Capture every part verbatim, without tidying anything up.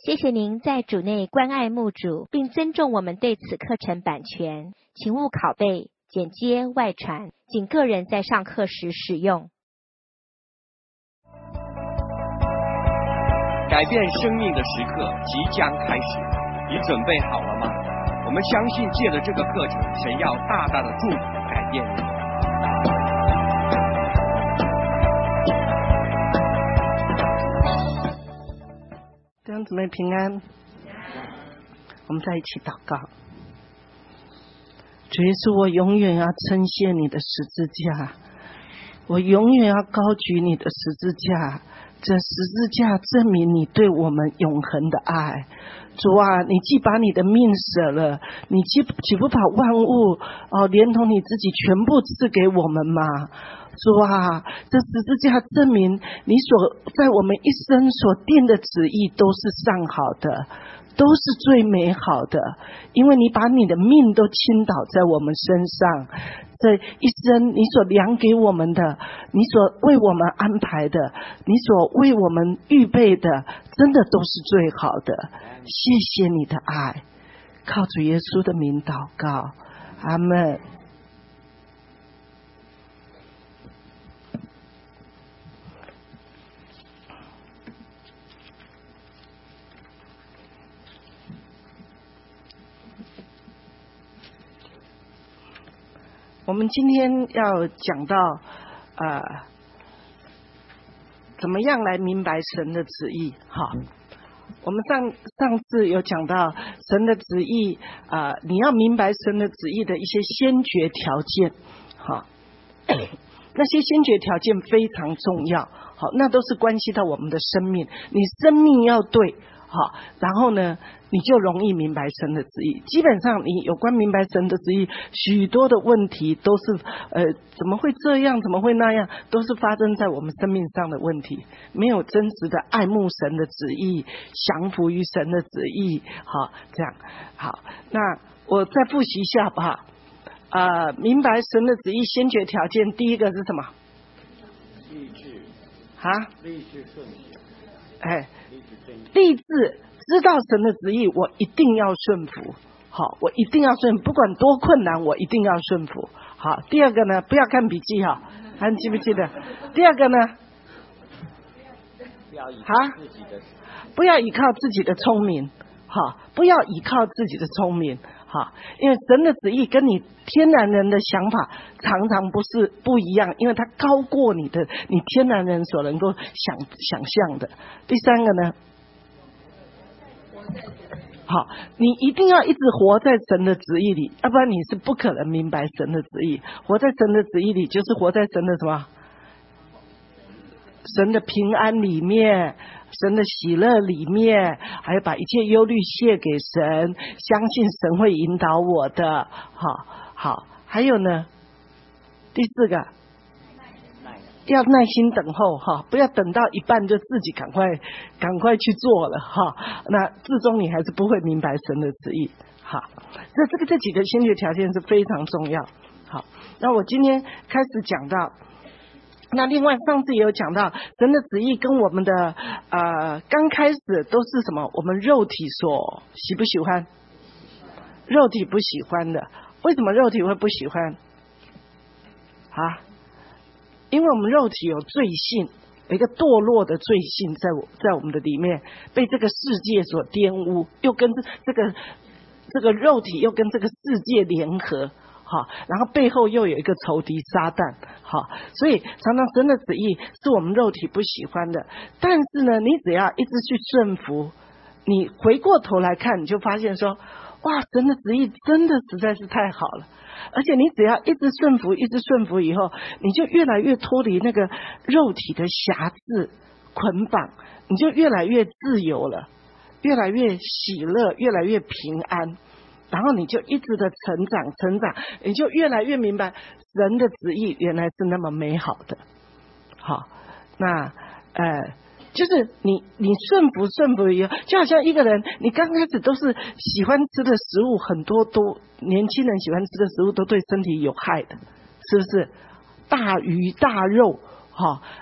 谢谢您在主内关爱牧主，并尊重我们对此课程版权，请勿拷贝、剪接、外传，仅个人在上课时使用。 改变生命的时刻即将开始，你准备好了吗？我们相信借着这个课程，神要大大的祝福改变你。 弟兄姊妹平安，我们在一起祷告。主耶稣，我永远要称谢你的十字架，我永远要高举你的十字架，这十字架证明你对我们永恒的爱。主啊，你既把你的命舍了，你岂岂不把万物哦，连同你自己全部赐给我们吗？主啊，这十字架证明你所在我们一生所定的旨意都是上好的，都是最美好的，因为你把你的命都倾倒在我们身上，这一生你所量给我们的，你所为我们安排的，你所为我们预备的，真的都是最好的。谢谢你的爱，靠主耶稣的名祷告，阿们。我们今天要讲到呃，怎么样来明白神的旨意。好，我们上上次有讲到神的旨意啊、呃，你要明白神的旨意的一些先决条件。好，那些先决条件非常重要。好，那都是关系到我们的生命，你生命要对。好，然后呢，你就容易明白神的旨意。基本上，你有关明白神的旨意，许多的问题都是呃，怎么会这样？怎么会那样？都是发生在我们生命上的问题。没有真实的爱慕神的旨意，降服于神的旨意。好，这样好。那我再复习一下好不好？呃，明白神的旨意先决条件，第一个是什么？ 立志啊？ 立志顺服。 哎。立志知道神的旨意，我一定要顺服。好，我一定要顺服，不管多困难，我一定要顺服。好，第二个呢，不要看笔记哈，还记不记得？第二个呢， 不要依靠自己的， 不要依靠自己的聪明，好，不要依靠自己的聪明，好，因为神的旨意跟你天然人的想法常常不是不一样，因为它高过你的你天然人所能够想想象的。第三个呢？好，你一定要一直活在神的旨意里，要不然你是不可能明白神的旨意。活在神的旨意里，就是活在神的什么？神的平安里面，神的喜乐里面，还有把一切忧虑卸给神，相信神会引导我的。好，好，还有呢，第四个。要耐心等候哈，不要等到一半就自己赶快赶快去做了哈，那最终你还是不会明白神的旨意。好，那这个这几个先决条件是非常重要。好，那我今天开始讲到，那另外上次也有讲到神的旨意跟我们的呃刚开始都是什么？我们肉体所喜不喜欢？肉体不喜欢的，为什么肉体会不喜欢？啊？因为我们肉体有罪性，有一个堕落的罪性在我在我们的里面，被这个世界所玷污，又跟这个这个肉体又跟这个世界联合，好，然后背后又有一个仇敌撒旦，好，所以常常神的旨意是我们肉体不喜欢的，但是呢，你只要一直去顺服，你回过头来看，你就发现说，哇，神的旨意真的实在是太好了。而且你只要一直顺服一直顺服以后，你就越来越脱离那个肉体的辖制捆绑，你就越来越自由了，越来越喜乐，越来越平安，然后你就一直的成长成长，你就越来越明白神的旨意原来是那么美好的。好，那呃就是你你顺服顺服以后，就好像一个人，你刚开始都是喜欢吃的食物，很多都年轻人喜欢吃的食物都对身体有害的，是不是？大鱼大肉，哈、哦，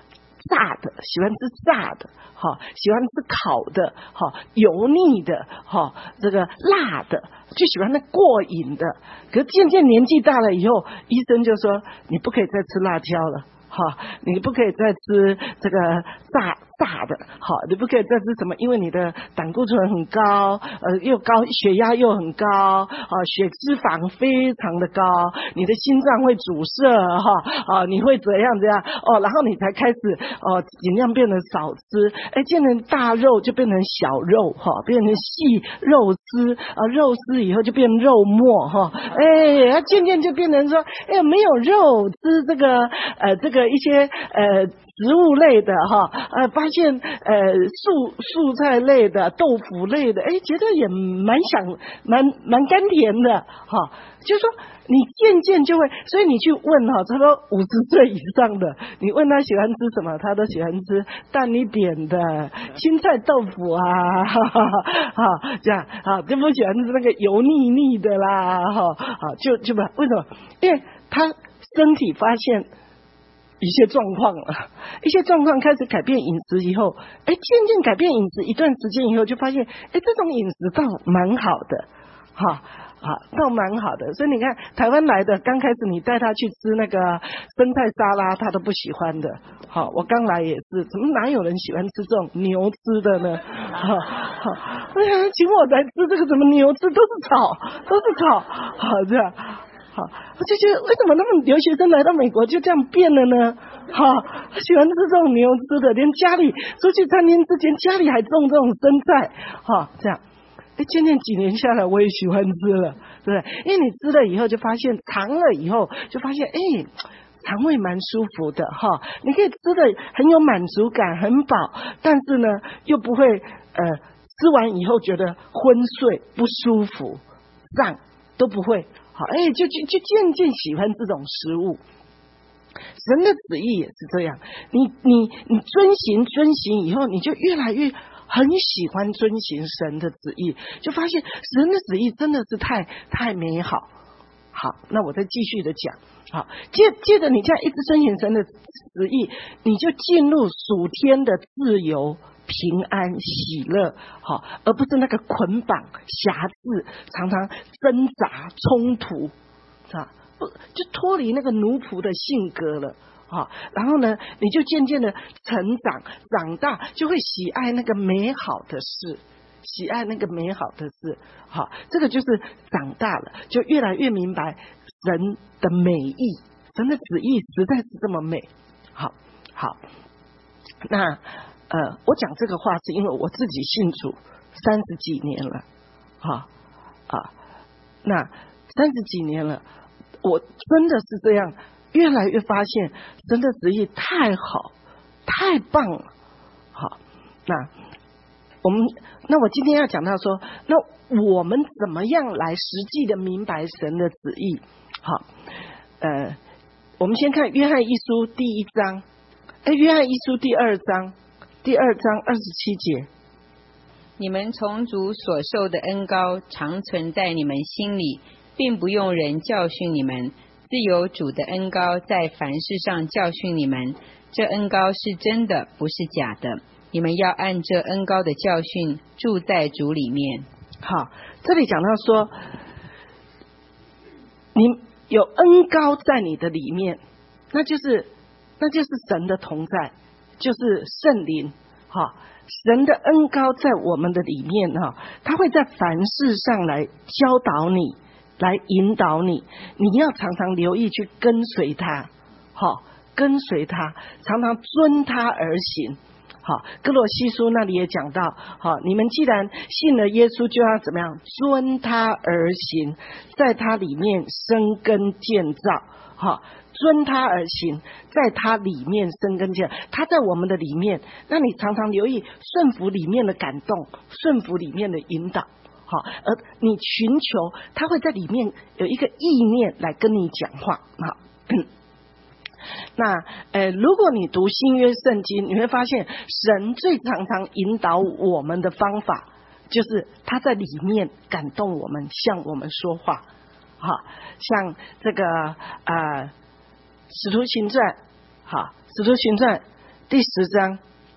炸的，喜欢吃炸的，哈，喜欢吃烤的，哈，油腻的，哈，这个辣的，就喜欢那过瘾的。可是渐渐年纪大了以后，医生就说你不可以再吃辣椒了。好，你不可以再吃这个炸炸的，好，你不可以再吃什么，因为你的胆固醇很高，呃，又高血压又很高，啊，血脂肪非常的高，你的心脏会阻塞，哈，啊，你会怎样怎样，哦，然后你才开始哦，尽量变得少吃，哎，变成大肉就变成小肉，哈，变成细肉丝，啊，肉丝以后就变肉末，哈，哎，它渐渐就变成说，哎，没有肉吃这个，呃，这个。一些呃植物类的哈，呃发现呃素素菜类的、豆腐类的，哎，觉得也蛮想蛮蛮甘甜的哈。就是说你渐渐就会，所以你去问哈，他说五十岁以上的，你问他喜欢吃什么，他都喜欢吃淡一点的青菜豆腐啊，哈哈哈，这样啊，就不喜欢吃那个油腻腻的啦，哈，啊，就就不为什么？因为他身体发现。一些状况了，一些状况开始改变饮食以后，哎，渐渐改变饮食一段时间以后，就发现，哎，这种饮食倒蛮好的，哈，啊，倒蛮好的。所以你看，台湾来的刚开始你带他去吃那个生菜沙拉，他都不喜欢的。好，我刚来也是，怎么哪有人喜欢吃这种牛吃的呢？哈，好，哎呀，请我来吃这个什么牛吃，都是草，都是草，好这样。好，我就觉得为什么那么留学生来到美国就这样变了呢？好，喜欢吃这种牛吃的，连家里出去餐厅之前家里还种这种生菜，好这样，哎，渐渐几年下来我也喜欢吃了，对不对？因为你吃了以后就发现尝了以后就发现，哎，肠胃蛮舒服的哈，你可以吃的很有满足感，很饱，但是呢又不会呃吃完以后觉得昏睡不舒服，胀都不会。好，哎，就就就渐渐喜欢这种食物。神的旨意也是这样，你你你遵行遵行以后，你就越来越很喜欢遵行神的旨意，就发现神的旨意真的是太太美好。好，那我再继续的讲。好，接接着你这样一直遵行神的旨意，你就进入属天的自由。平安喜乐，好，而不是那个捆绑辖制，常常挣扎冲突，是吧？不就脱离那个奴仆的性格了，好，然后呢，你就渐渐的成长，长大就会喜爱那个美好的事，喜爱那个美好的事，好，这个就是长大了，就越来越明白神的美意，神的旨意实在是这么美，好，好，那。呃，我讲这个话是因为我自己信主三十几年了，哈啊，那三十几年了，我真的是这样，越来越发现神的旨意太好，太棒了，好，那我们那我今天要讲到说，那我们怎么样来实际的明白神的旨意？好，呃，我们先看约翰一书第一章，哎，约翰一书第二章。第二章二十七节， 你们从主所受的恩膏常存在你们心里，并不用人教训你们，自有主的恩膏在凡事上教训你们。这恩膏是真的，不是假的。你们要按这恩膏的教训住在主里面。 好，这里讲到说，你有恩膏在你的里面，那就是那就是神的同在。就是圣灵，哈，神的恩膏在我们的里面哈，他会在凡事上来教导你，来引导你，你要常常留意去跟随他，哈，跟随他，常常遵他而行。好，哥罗西书那里也讲到，好，你们既然信了耶稣，就要怎么样？遵他而行，在他里面生根建造，好。遵他而行，在他里面生根建，他在我们的里面，那你常常留意顺服里面的感动，顺服里面的引导，好，而你寻求他会在里面有一个意念来跟你讲话，好。那呃，如果你读新约圣经，你会发现神最常常引导我们的方法，就是他在里面感动我们，向我们说话，好，像这个啊。呃使徒行传，好，使徒行传第十章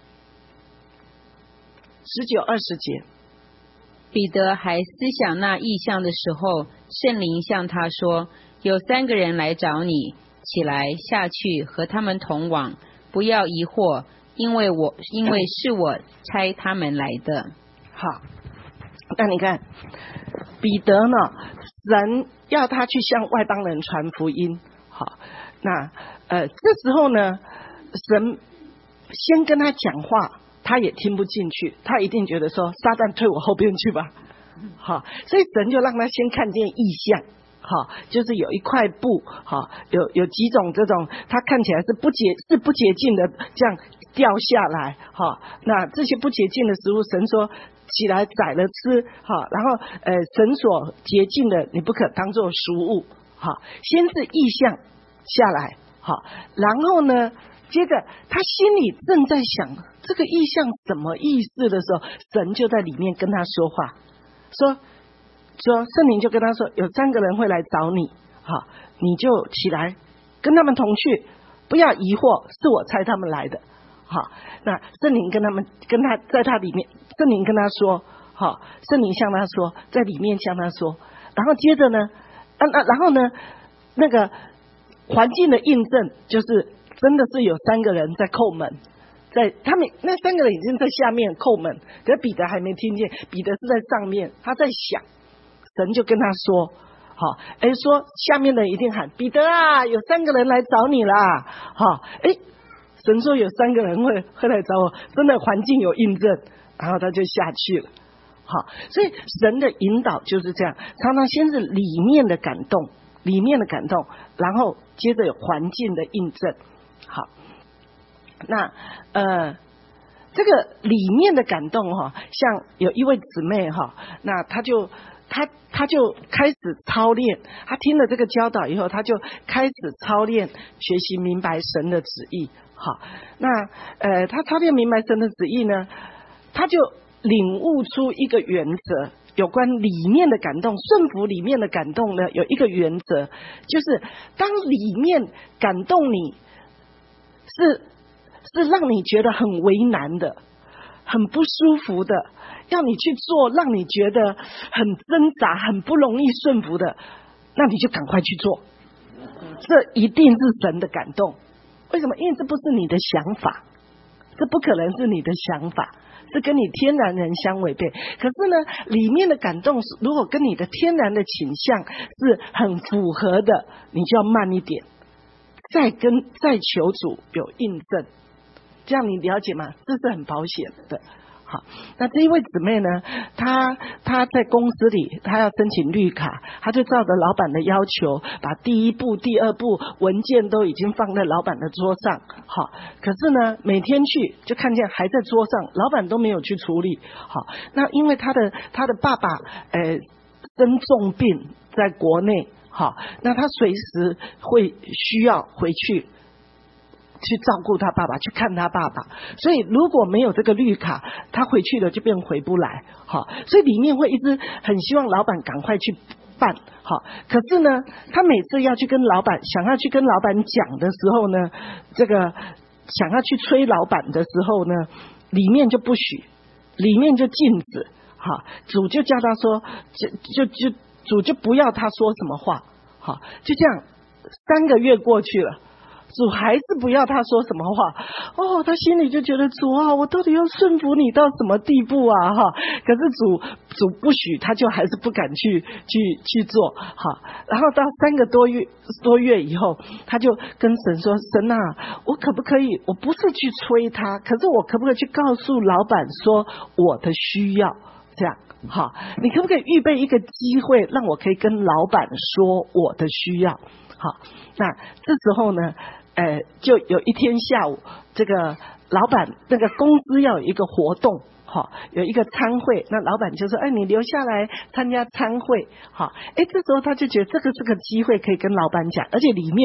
十九二十节。 彼得还思想那异象的时候，圣灵向他说：有三个人来找你，起来下去和他们同往，不要疑惑，因为我因为是我差他们来的。 好，那你看彼得呢，神要他去向外邦人传福音。好，那呃这时候呢，神先跟他讲话，他也听不进去，他一定觉得说撒旦退我后边去吧。好，所以神就让他先看见异象。好，就是有一块布，好，有有几种这种，它看起来是不洁是不洁净的，这样掉下来。好，那这些不洁净的食物，神说起来宰了吃。好，然后呃，神所洁净的，你不可当作俗物。好，先是异象下来。好，然后呢，接着他心里正在想这个异象什么意思的时候，神就在里面跟他说话，说。说圣灵就跟他说，有三个人会来找你，好，你就起来跟他们同去，不要疑惑，是我差他们来的。好，那圣灵跟他们跟他在他里面，圣灵跟他说，好，圣灵向他说，在里面向他说，然后接着呢，啊啊，然后呢，那个环境的印证就是真的是有三个人在叩门。在他们那三个人已经在下面叩门，可是彼得还没听见，彼得是在上面，他在想。神就跟他说，好，哎，说下面的人一定喊彼得啊，有三个人来找你啦，好，哎，神说有三个人会会来找我，真的环境有印证，然后他就下去了。好，所以神的引导就是这样，常常先是里面的感动，里面的感动，然后接着有环境的印证。好，那呃。这个里面的感动哈，像有一位姊妹哈，那她就她她就开始操练，她听了这个教导以后，她就开始操练学习明白神的旨意。好，那呃，她操练明白神的旨意呢，她就领悟出一个原则，有关里面的感动，顺服里面的感动呢，有一个原则，就是当里面感动你是。是让你觉得很为难的，很不舒服的，要你去做让你觉得很挣扎很不容易顺服的，那你就赶快去做，这一定是神的感动。为什么？因为这不是你的想法，这不可能是你的想法，是跟你天然人相违背。可是呢，里面的感动如果跟你的天然的倾向是很符合的，你就要慢一点，再跟再求主有印证，这样你了解吗？这是很保险的。好，那这一位姊妹呢，她她在公司里，她要申请绿卡，她就照着老板的要求，把第一步、第二步文件都已经放在老板的桌上。好，可是呢，每天去就看见还在桌上，老板都没有去处理。好，那因为她的她的爸爸呃生重病在国内，好，那她随时会需要回去。去照顾他爸爸，去看他爸爸，所以如果没有这个绿卡，他回去了就变回不来。好，所以里面会一直很希望老板赶快去办。好，可是呢，他每次要去跟老板，想要去跟老板讲的时候呢，这个想要去催老板的时候呢，里面就不许，里面就禁止。好，主就叫他说，就就就主就不要他说什么话。好，就这样三个月过去了。主还是不要他说什么话哦，他心里就觉得主啊，我到底要顺服你到什么地步啊哈？可是主主不许，他就还是不敢去去去做。好，然后到三个多月多月以后，他就跟神说：神啊，我可不可以？我不是去催他，可是我可不可以去告诉老板说我的需要？这样好，你可不可以预备一个机会，让我可以跟老板说我的需要？好，那这时候呢？呃，就有一天下午，这个老板那个公司要有一个活动，好，有一个餐会，那老板就说：“哎，你留下来参加餐会。”好，哎，这时候他就觉得这个是个机会，可以跟老板讲，而且里面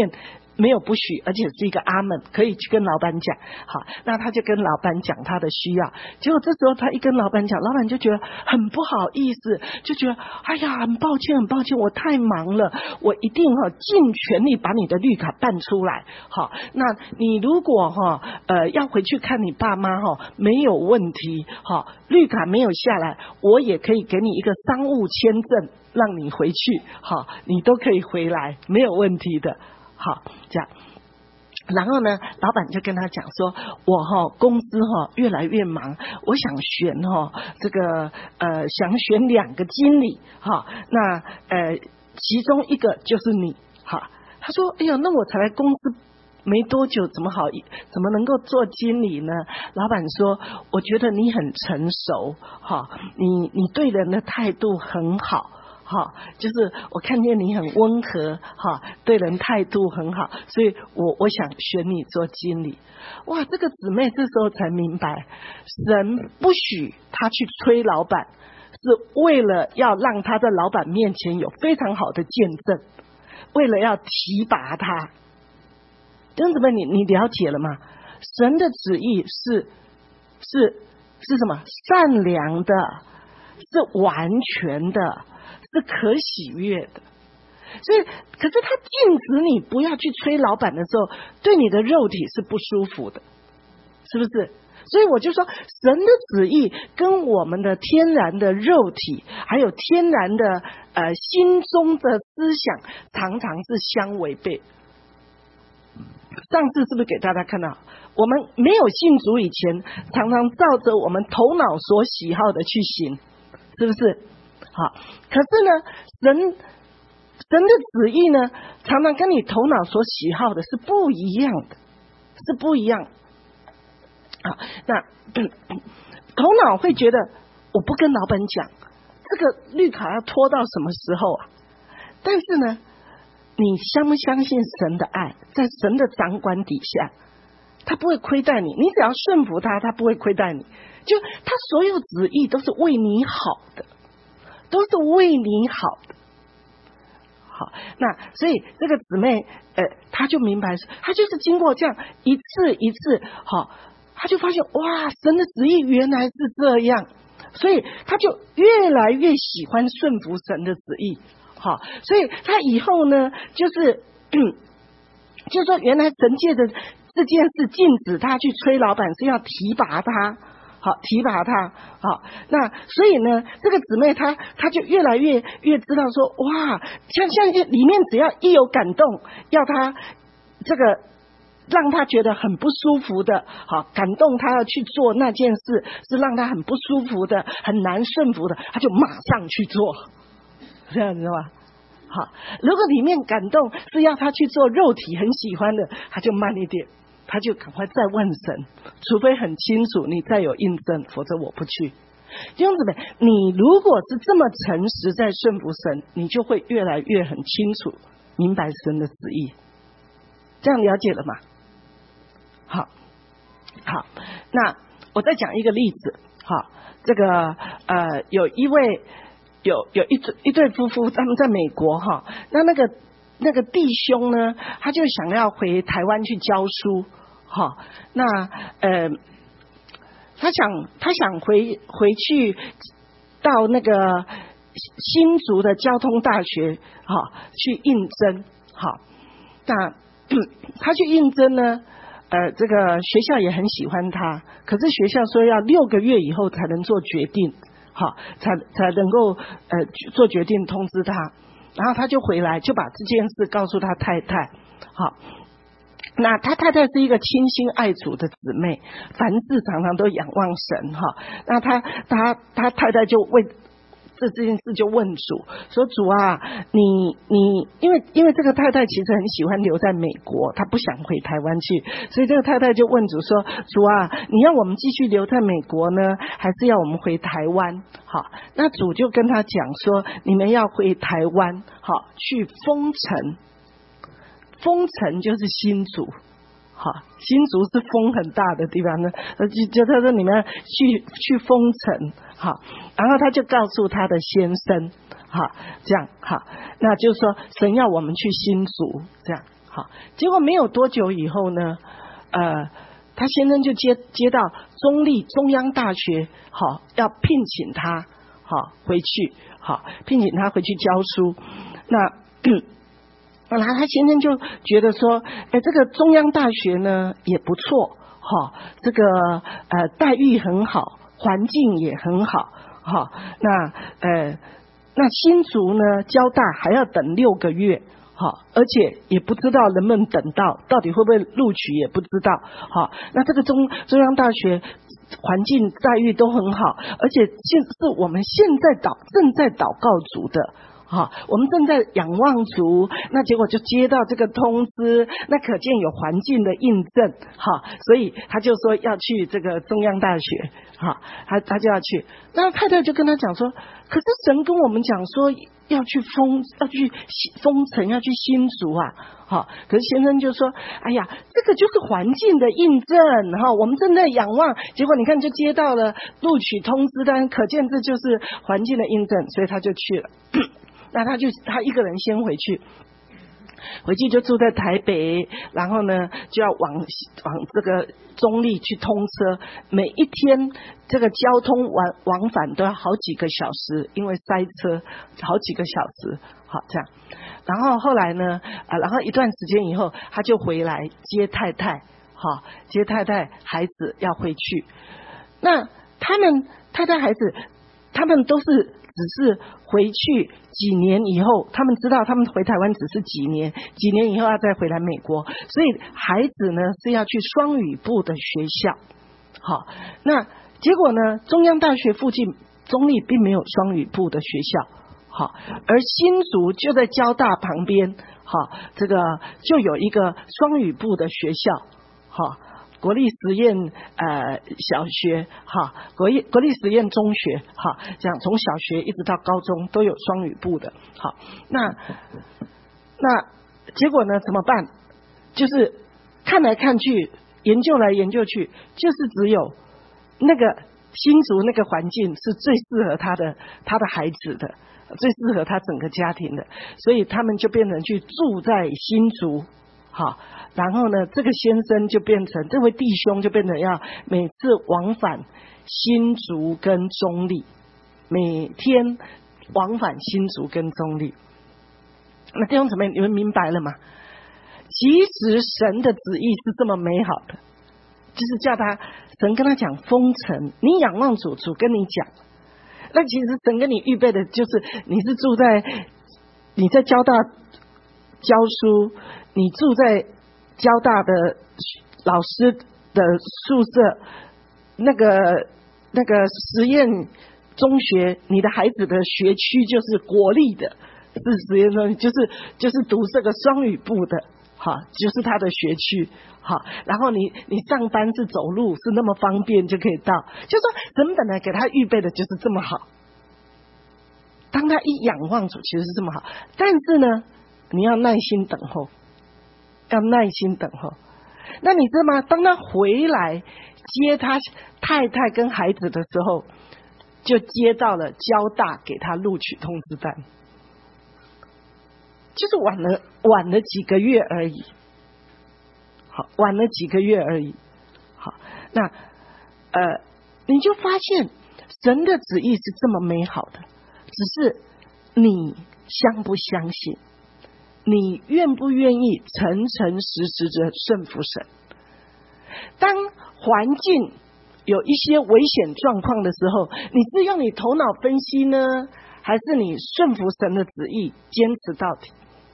没有不许，而且是一个阿门，可以去跟老板讲。好，那他就跟老板讲他的需要。结果这时候他一跟老板讲，老板就觉得很不好意思，就觉得哎呀，很抱歉，很抱歉，我太忙了，我一定哈尽全力把你的绿卡办出来。好，那你如果哈呃要回去看你爸妈哈，没有问题。好，绿卡没有下来，我也可以给你一个商务签证，让你回去。好，你都可以回来，没有问题的。好，这样，然后呢，老板就跟他讲说，我哈、哦、公司哈、哦、越来越忙，我想选哈、哦、这个呃想选两个经理哈、哦，那呃其中一个就是你哈。他说，哎呀，那我才来公司没多久，怎么好怎么能够做经理呢？老板说，我觉得你很成熟哈，你你对人的态度很好。哈，就是我看见你很温和，哈，对人态度很好，所以我我想选你做经理。哇，这个姊妹这时候才明白，神不许他去催老板，是为了要让他在老板面前有非常好的见证，为了要提拔他。弟兄姊妹，你你了解了吗？神的旨意是是是什么？善良的，是完全的。是可喜悦的，所以可是他禁止你不要去催老板的时候，对你的肉体是不舒服的，是不是？所以我就说，神的旨意跟我们的天然的肉体，还有天然的呃心中的思想，常常是相违背。上次是不是给大家看到，我们没有信主以前，常常照着我们头脑所喜好的去行，是不是？好，可是呢，神神的旨意呢，常常跟你头脑所喜好的是不一样的，是不一样。好，那头脑会觉得我不跟老板讲，这个绿卡要拖到什么时候啊？但是呢，你相不相信神的爱，在神的掌管底下，他不会亏待你，你只要顺服他，他不会亏待你。就他所有旨意都是为你好的。都是为你好的。好，那所以这个姊妹呃，她就明白，她就是经过这样一次一次，好，她就发现哇，神的旨意原来是这样，所以她就越来越喜欢顺服神的旨意。好，所以她以后呢，就是嗯，就是说原来神界的这件事禁止她去催老板，是要提拔她。好，提拔他。好，那所以呢，这个姊妹她她就越来越越知道说，哇，像像里面只要一有感动，要他这个让他觉得很不舒服的，好，感动他要去做那件事，是让他很不舒服的，很难顺服的，他就马上去做，这样子吧。好，如果里面感动是要他去做肉体很喜欢的，他就慢一点。他就赶快再问神，除非很清楚你再有印证，否则我不去。弟兄姊妹，你如果是这么诚实在顺服神，你就会越来越很清楚明白神的旨意。这样了解了吗？好，好，那我再讲一个例子。好，这个呃，有一位有有一对一对夫妇，他们在美国哈，那那个那个弟兄呢，他就想要回台湾去教书。好，那呃，他想他想回回去到那个新竹的交通大学，好去应征。好，那他去应征呢，呃，这个学校也很喜欢他，可是学校说要六个月以后才能做决定，好，才才能够呃做决定通知他。然后他就回来，就把这件事告诉他太太。好。那他太太是一个倾心爱主的姊妹，凡事常常都仰望神哈。那他他他太太就为这这件事就问主说：“主啊，你你因为因为这个太太其实很喜欢留在美国，她不想回台湾去，所以这个太太就问主说：主啊，你要我们继续留在美国呢，还是要我们回台湾？好，那主就跟他讲说：你们要回台湾，好，去封城。”封城就是新竹，好，新竹是风很大的地方呢，就就他说你们去去封城，好，然后他就告诉他的先生，好，这样好，那就是说神要我们去新竹，这样好，结果没有多久以后呢，呃，他先生就接接到中立中央大学，好，要聘请他，好回去，好聘请他回去教书。那本来他先生就觉得说，哎，这个中央大学呢也不错，哈，这个呃待遇很好，环境也很好，哈，那呃那新竹呢交大还要等六个月。好，而且也不知道能不能等到，到底会不会录取也不知道。好，那这个中中央大学环境待遇都很好，而且现是我们现在祷正在祷告组的。好，我们正在仰望主，那结果就接到这个通知，那可见有环境的印证。好，所以他就说要去这个中央大学。好，他他就要去。那太太就跟他讲说，可是神跟我们讲说要去封要去封城，要去新竹啊。好，可是先生就说，哎呀，这个就是环境的印证。哈，我们正在仰望，结果你看就接到了录取通知单，可见这就是环境的印证，所以他就去了。那他就他一个人先回去，回去就住在台北，然后呢就要往往这个中立去通车，每一天这个交通往往返都要好几个小时，因为塞车好几个小时，好这样。然后后来呢，啊，然后一段时间以后，他就回来接太太，好接太太孩子要回去。那他们太太孩子，他们都是。只是回去几年以后，他们知道他们回台湾只是几年，几年以后要再回来美国，所以孩子呢是要去双语部的学校。好，那结果呢，中央大学附近中立并没有双语部的学校，好，而新竹就在交大旁边，好，这个就有一个双语部的学校，好。国立实验呃小学哈，国立国立实验中学哈，这样从小学一直到高中都有双语部的。好，那那结果呢怎么办？就是看来看去，研究来研究去，就是只有那个新竹那个环境是最适合他的他的孩子的，最适合他整个家庭的，所以他们就变成去住在新竹。好，然后呢，这个先生就变成这位弟兄就变成要每次往返新竹跟中立，每天往返新竹跟中立。那弟兄姊妹，你们明白了吗？其实神的旨意是这么美好的，就是叫他神跟他讲封城，你仰望主，主跟你讲。那其实神跟你预备的就是你是住在你在交大教书。你住在交大的老师的宿舍，那个那个实验中学，你的孩子的学区就是国立的，是实验中就是就是读这个双语部的，哈，就是他的学区，好，然后你你上班是走路是那么方便就可以到，就说神本来给他预备的就是这么好，当他一仰望主，其实是这么好，但是呢，你要耐心等候。要耐心等候。那你知道吗？当他回来接他太太跟孩子的时候，就接到了交大给他录取通知单，就是晚了晚了几个月而已。好，晚了几个月而已。好，那呃，你就发现神的旨意是这么美好的，只是你相不相信？你愿不愿意诚诚实实的顺服神？当环境有一些危险状况的时候，你是用你头脑分析呢，还是你顺服神的旨意，坚持到底？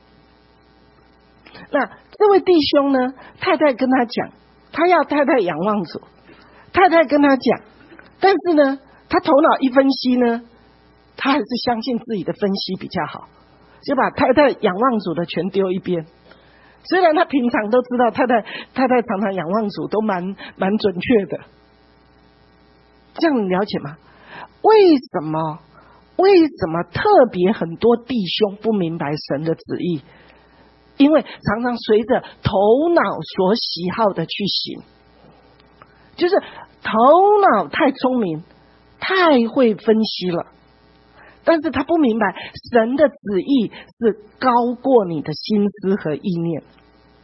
那这位弟兄呢，太太跟他讲，他要太太仰望主，太太跟他讲，但是呢，他头脑一分析呢，他还是相信自己的分析比较好。就把太太仰望主的全丢一边，虽然他平常都知道太太太太常常仰望主都蛮蛮准确的，这样你了解吗？为什么为什么特别很多弟兄不明白神的旨意？因为常常随着头脑所喜好的去行，就是头脑太聪明，太会分析了。但是他不明白神的旨意是高过你的心思和意念，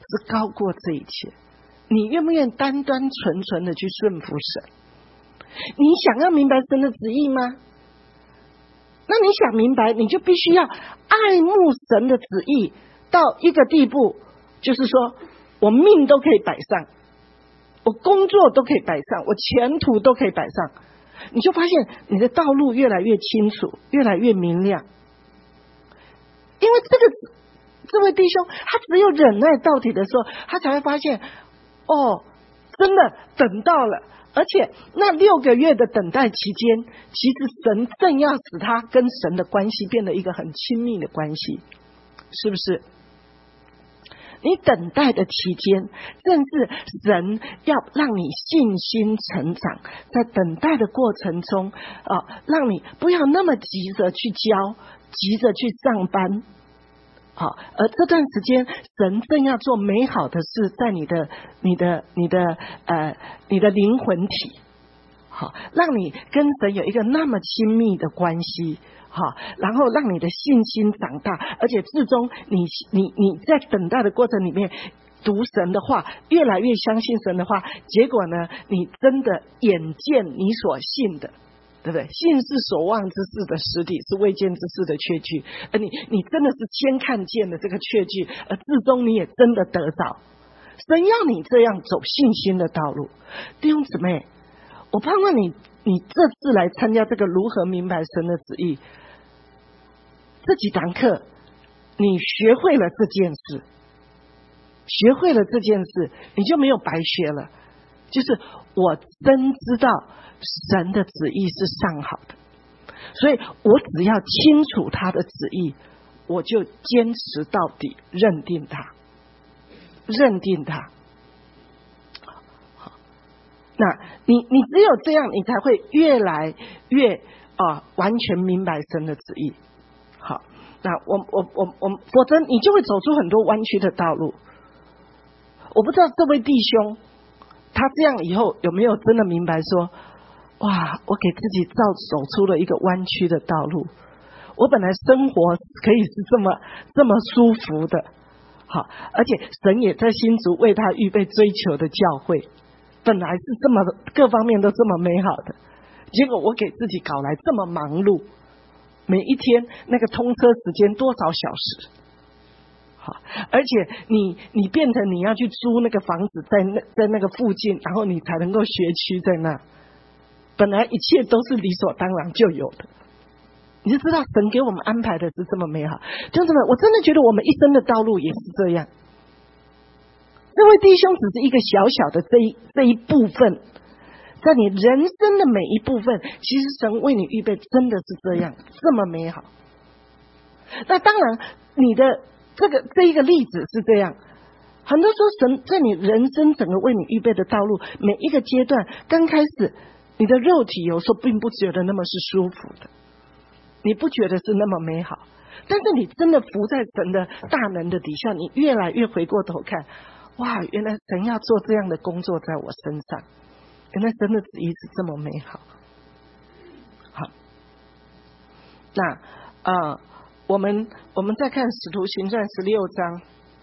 是高过这一切。你愿不愿意单单纯纯的去顺服神？你想要明白神的旨意吗？那你想明白，你就必须要爱慕神的旨意到一个地步，就是说我命都可以摆上，我工作都可以摆上，我前途都可以摆上，你就发现你的道路越来越清楚，越来越明亮。因为这个这位弟兄他只有忍耐到底的时候，他才会发现哦，真的等到了。而且那六个月的等待期间，其实神正要使他跟神的关系变得一个很亲密的关系，是不是？你等待的期间，正是神要让你信心成长，在等待的过程中啊，让你不要那么急着去教，急着去上班。好，而这段时间，神正要做美好的事，在你的、你的、你的呃、你的灵魂体，好，让你跟神有一个那么亲密的关系，好，然后让你的信心长大，而且最终你、你、你在等待的过程里面，读神的话，越来越相信神的话，结果呢，你真的眼见你所信的。对不对？信是所望之事的实底，是未见之事的确据。而你，你真的是先看见的这个确据，而至终你也真的得着。神要你这样走信心的道路，弟兄姊妹，我盼望你，你这次来参加这个如何明白神的旨意这几堂课，你学会了这件事，学会了这件事，你就没有白学了。就是我真知道神的旨意是上好的，所以我只要清楚他的旨意，我就坚持到底，认定他，认定他。好，那你你只有这样，你才会越来越啊、呃、完全明白神的旨意。好，那我我我我，否则你就会走出很多弯曲的道路。我不知道这位弟兄，他这样以后有没有真的明白说，哇，我给自己造走出了一个弯曲的道路。我本来生活可以是这么这么舒服的，好，而且神也在新竹为他预备追求的教会，本来是这么各方面都这么美好的，结果我给自己搞来这么忙碌，每一天那个通车时间多少小时。而且你你变成你要去租那个房子在那在那个附近，然后你才能够学区在那，本来一切都是理所当然就有的，你就知道神给我们安排的是这么美好。弟兄姊妹，我真的觉得我们一生的道路也是这样。这位弟兄只是一个小小的这一这一部分，在你人生的每一部分，其实神为你预备真的是这样这么美好。那当然你的这个这一个例子是这样，很多时候神在你人生整个为你预备的道路，每一个阶段，刚开始你的肉体有时候并不觉得那么是舒服的，你不觉得是那么美好，但是你真的伏在神的大能的底下，你越来越回过头看，哇，原来神要做这样的工作在我身上，原来神的旨意是这么美好。好，那啊。呃我们我们再看使徒行传十六章，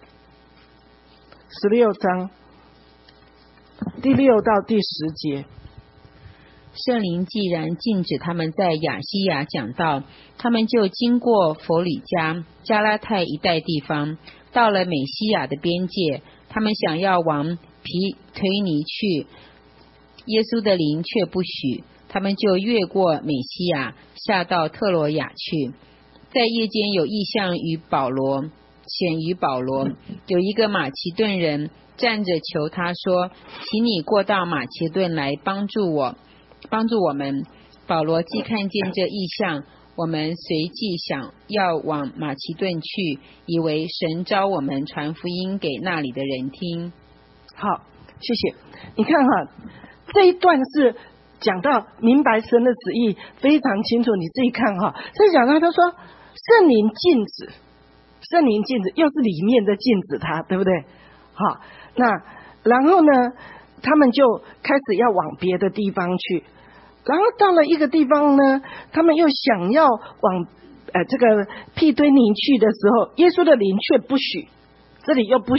十六章第六到第十节。 圣灵既然禁止他们在亚西亚讲道，他们就经过弗里加、加拉太一带地方，到了美西亚的边界。他们想要往皮推尼去，耶稣的灵却不许，他们就越过美西亚，下到特罗亚去。在夜间有异象与保罗显于保罗，有一个马其顿人站着求他说，请你过到马其顿来帮助我帮助我们。保罗既看见这异象，我们随即想要往马其顿去，以为神召我们传福音给那里的人听。 好，谢谢。你看哈，这一段是讲到明白神的旨意非常清楚，你自己看哈。这讲到他说圣灵禁止，圣灵禁止，又是里面在禁止他，对不对？好，那然后呢，他们就开始要往别的地方去，然后到了一个地方呢，他们又想要往呃这个庇堆尼去的时候，耶稣的灵却不许，这里又不许。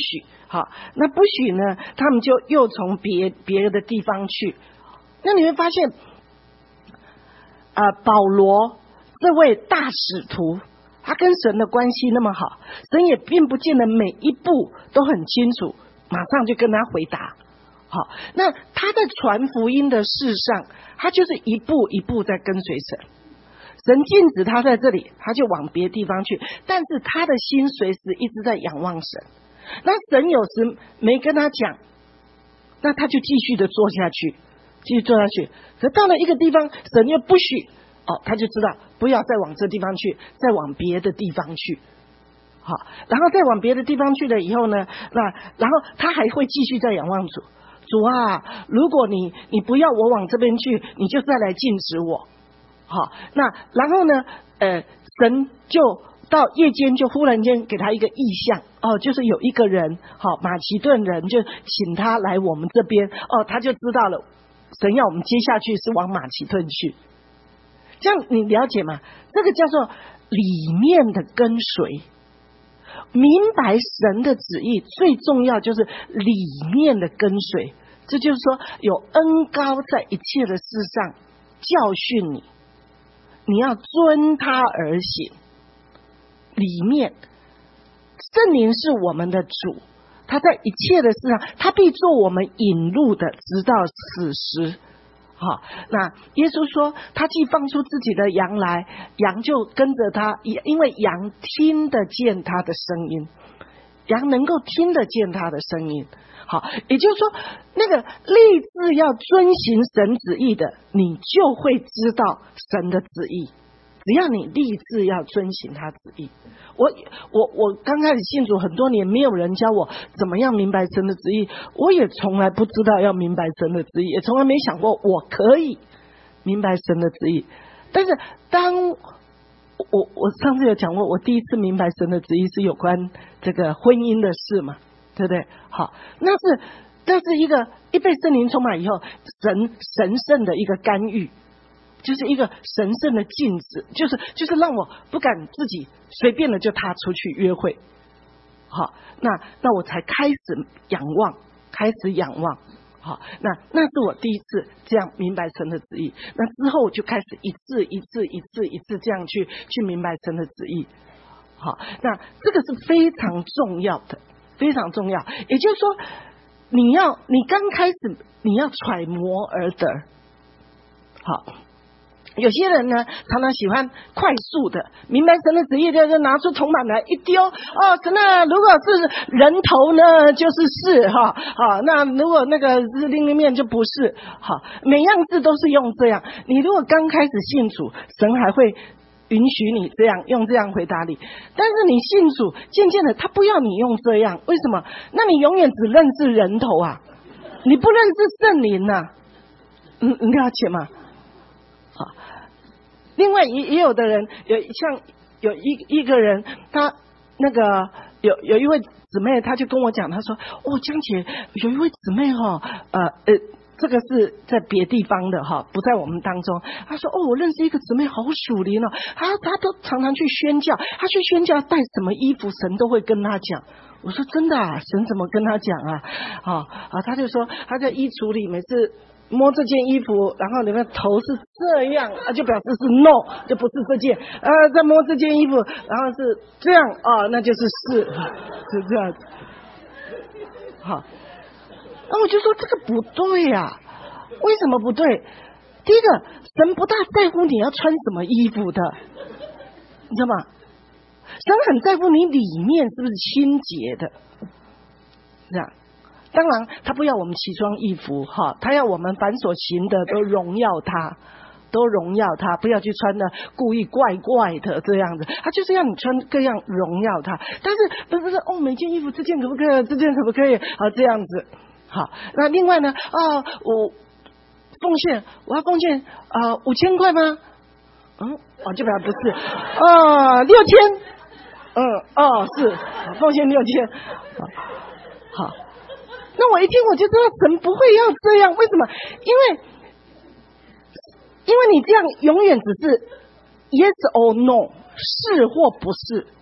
好，那不许呢，他们就又从别别的地方去。那你会发现，呃，保罗这位大使徒，他跟神的关系那么好，神也并不见得每一步都很清楚，马上就跟他回答。好，那他在传福音的事上，他就是一步一步在跟随神。神禁止他在这里，他就往别地方去，但是他的心随时一直在仰望神。那神有时没跟他讲，那他就继续的做下去，继续做下去。可到了一个地方，神又不许，哦，他就知道不要再往这地方去，再往别的地方去。好，然后再往别的地方去了以后呢，那然后他还会继续在仰望主。主啊，如果你你不要我往这边去，你就再来禁止我。好，那然后呢，呃，神就到夜间就忽然间给他一个异象，哦，就是有一个人，好，马其顿人就请他来我们这边，哦，他就知道了，神要我们接下去是往马其顿去。这样你了解吗？这个叫做里面的跟随。明白神的旨意最重要就是里面的跟随，这就是说有恩膏在一切的事上教训你，你要遵他而行。里面圣灵是我们的主，他在一切的事上，他必做我们引路的，直到此时。好，那耶稣说他既放出自己的羊来，羊就跟着他，因为羊听得见他的声音，羊能够听得见他的声音。好，也就是说那个立志要遵行神旨意的，你就会知道神的旨意，只要你立志要遵行他旨意。我我我刚开始信主很多年，没有人教我怎么样明白神的旨意，我也从来不知道要明白神的旨意，也从来没想过我可以明白神的旨意。但是当我我上次有讲过，我第一次明白神的旨意是有关这个婚姻的事嘛，对不对？好，那是那是一个一被圣灵充满以后，神神圣的一个干预。就是一个神圣的禁止，就是就是让我不敢自己随便的就踏出去约会。好，那那我才开始仰望，开始仰望。好，那那是我第一次这样明白神的旨意。那之后我就开始一次一次一次一次这样去去明白神的旨意。好，那这个是非常重要的，非常重要。也就是说，你要你刚开始你要揣摩而得。好。有些人呢，常常喜欢快速的明白神的旨意，就是拿出铜板来一丢，哦，神啊，如果是人头呢，就是是哈，好，那如果那个是另一面就不是，好，每样字都是用这样。你如果刚开始信主，神还会允许你这样用这样回答你，但是你信主，渐渐的他不要你用这样，为什么？那你永远只认识人头啊，你不认识圣灵啊，嗯，你了解吗？好，另外也也有的人有像有一一个人，他那个有有一位姊妹，他就跟我讲，他说：“哦，江姐，有一位姊妹哈，呃呃，这个是在别地方的哈，不在我们当中。”他说：“哦，我认识一个姊妹，好属灵哦，他他都常常去宣教，他去宣教带什么衣服，神都会跟他讲。”我说：“真的啊？神怎么跟他讲啊？”啊啊，他就说他在衣橱里每次摸这件衣服，然后你们头是这样啊，就表示是 no， 就不是这件。呃，再摸这件衣服，然后是这样啊，那就是是，是这样。好，那我就说这个不对呀、啊，为什么不对？第一个，神不大在乎你要穿什么衣服的，你知道吗？神很在乎你里面是不是清洁的，这样。当然他不要我们奇装异服哈，他要我们凡所行的都荣耀他，都荣耀他，不要去穿的故意怪怪的这样子，他就是要你穿各样荣耀他。但是不是不是哦，每件衣服这件可不可以，这件可不可以啊，这样子。好，那另外呢啊，我奉献我要奉献啊五千块吗？嗯，哦这边不是啊六千，嗯哦是奉献六千，好。好，那我一听我就知道神不会要这样，为什么？因为因为你这样永远只是 yes or no， 是或不是。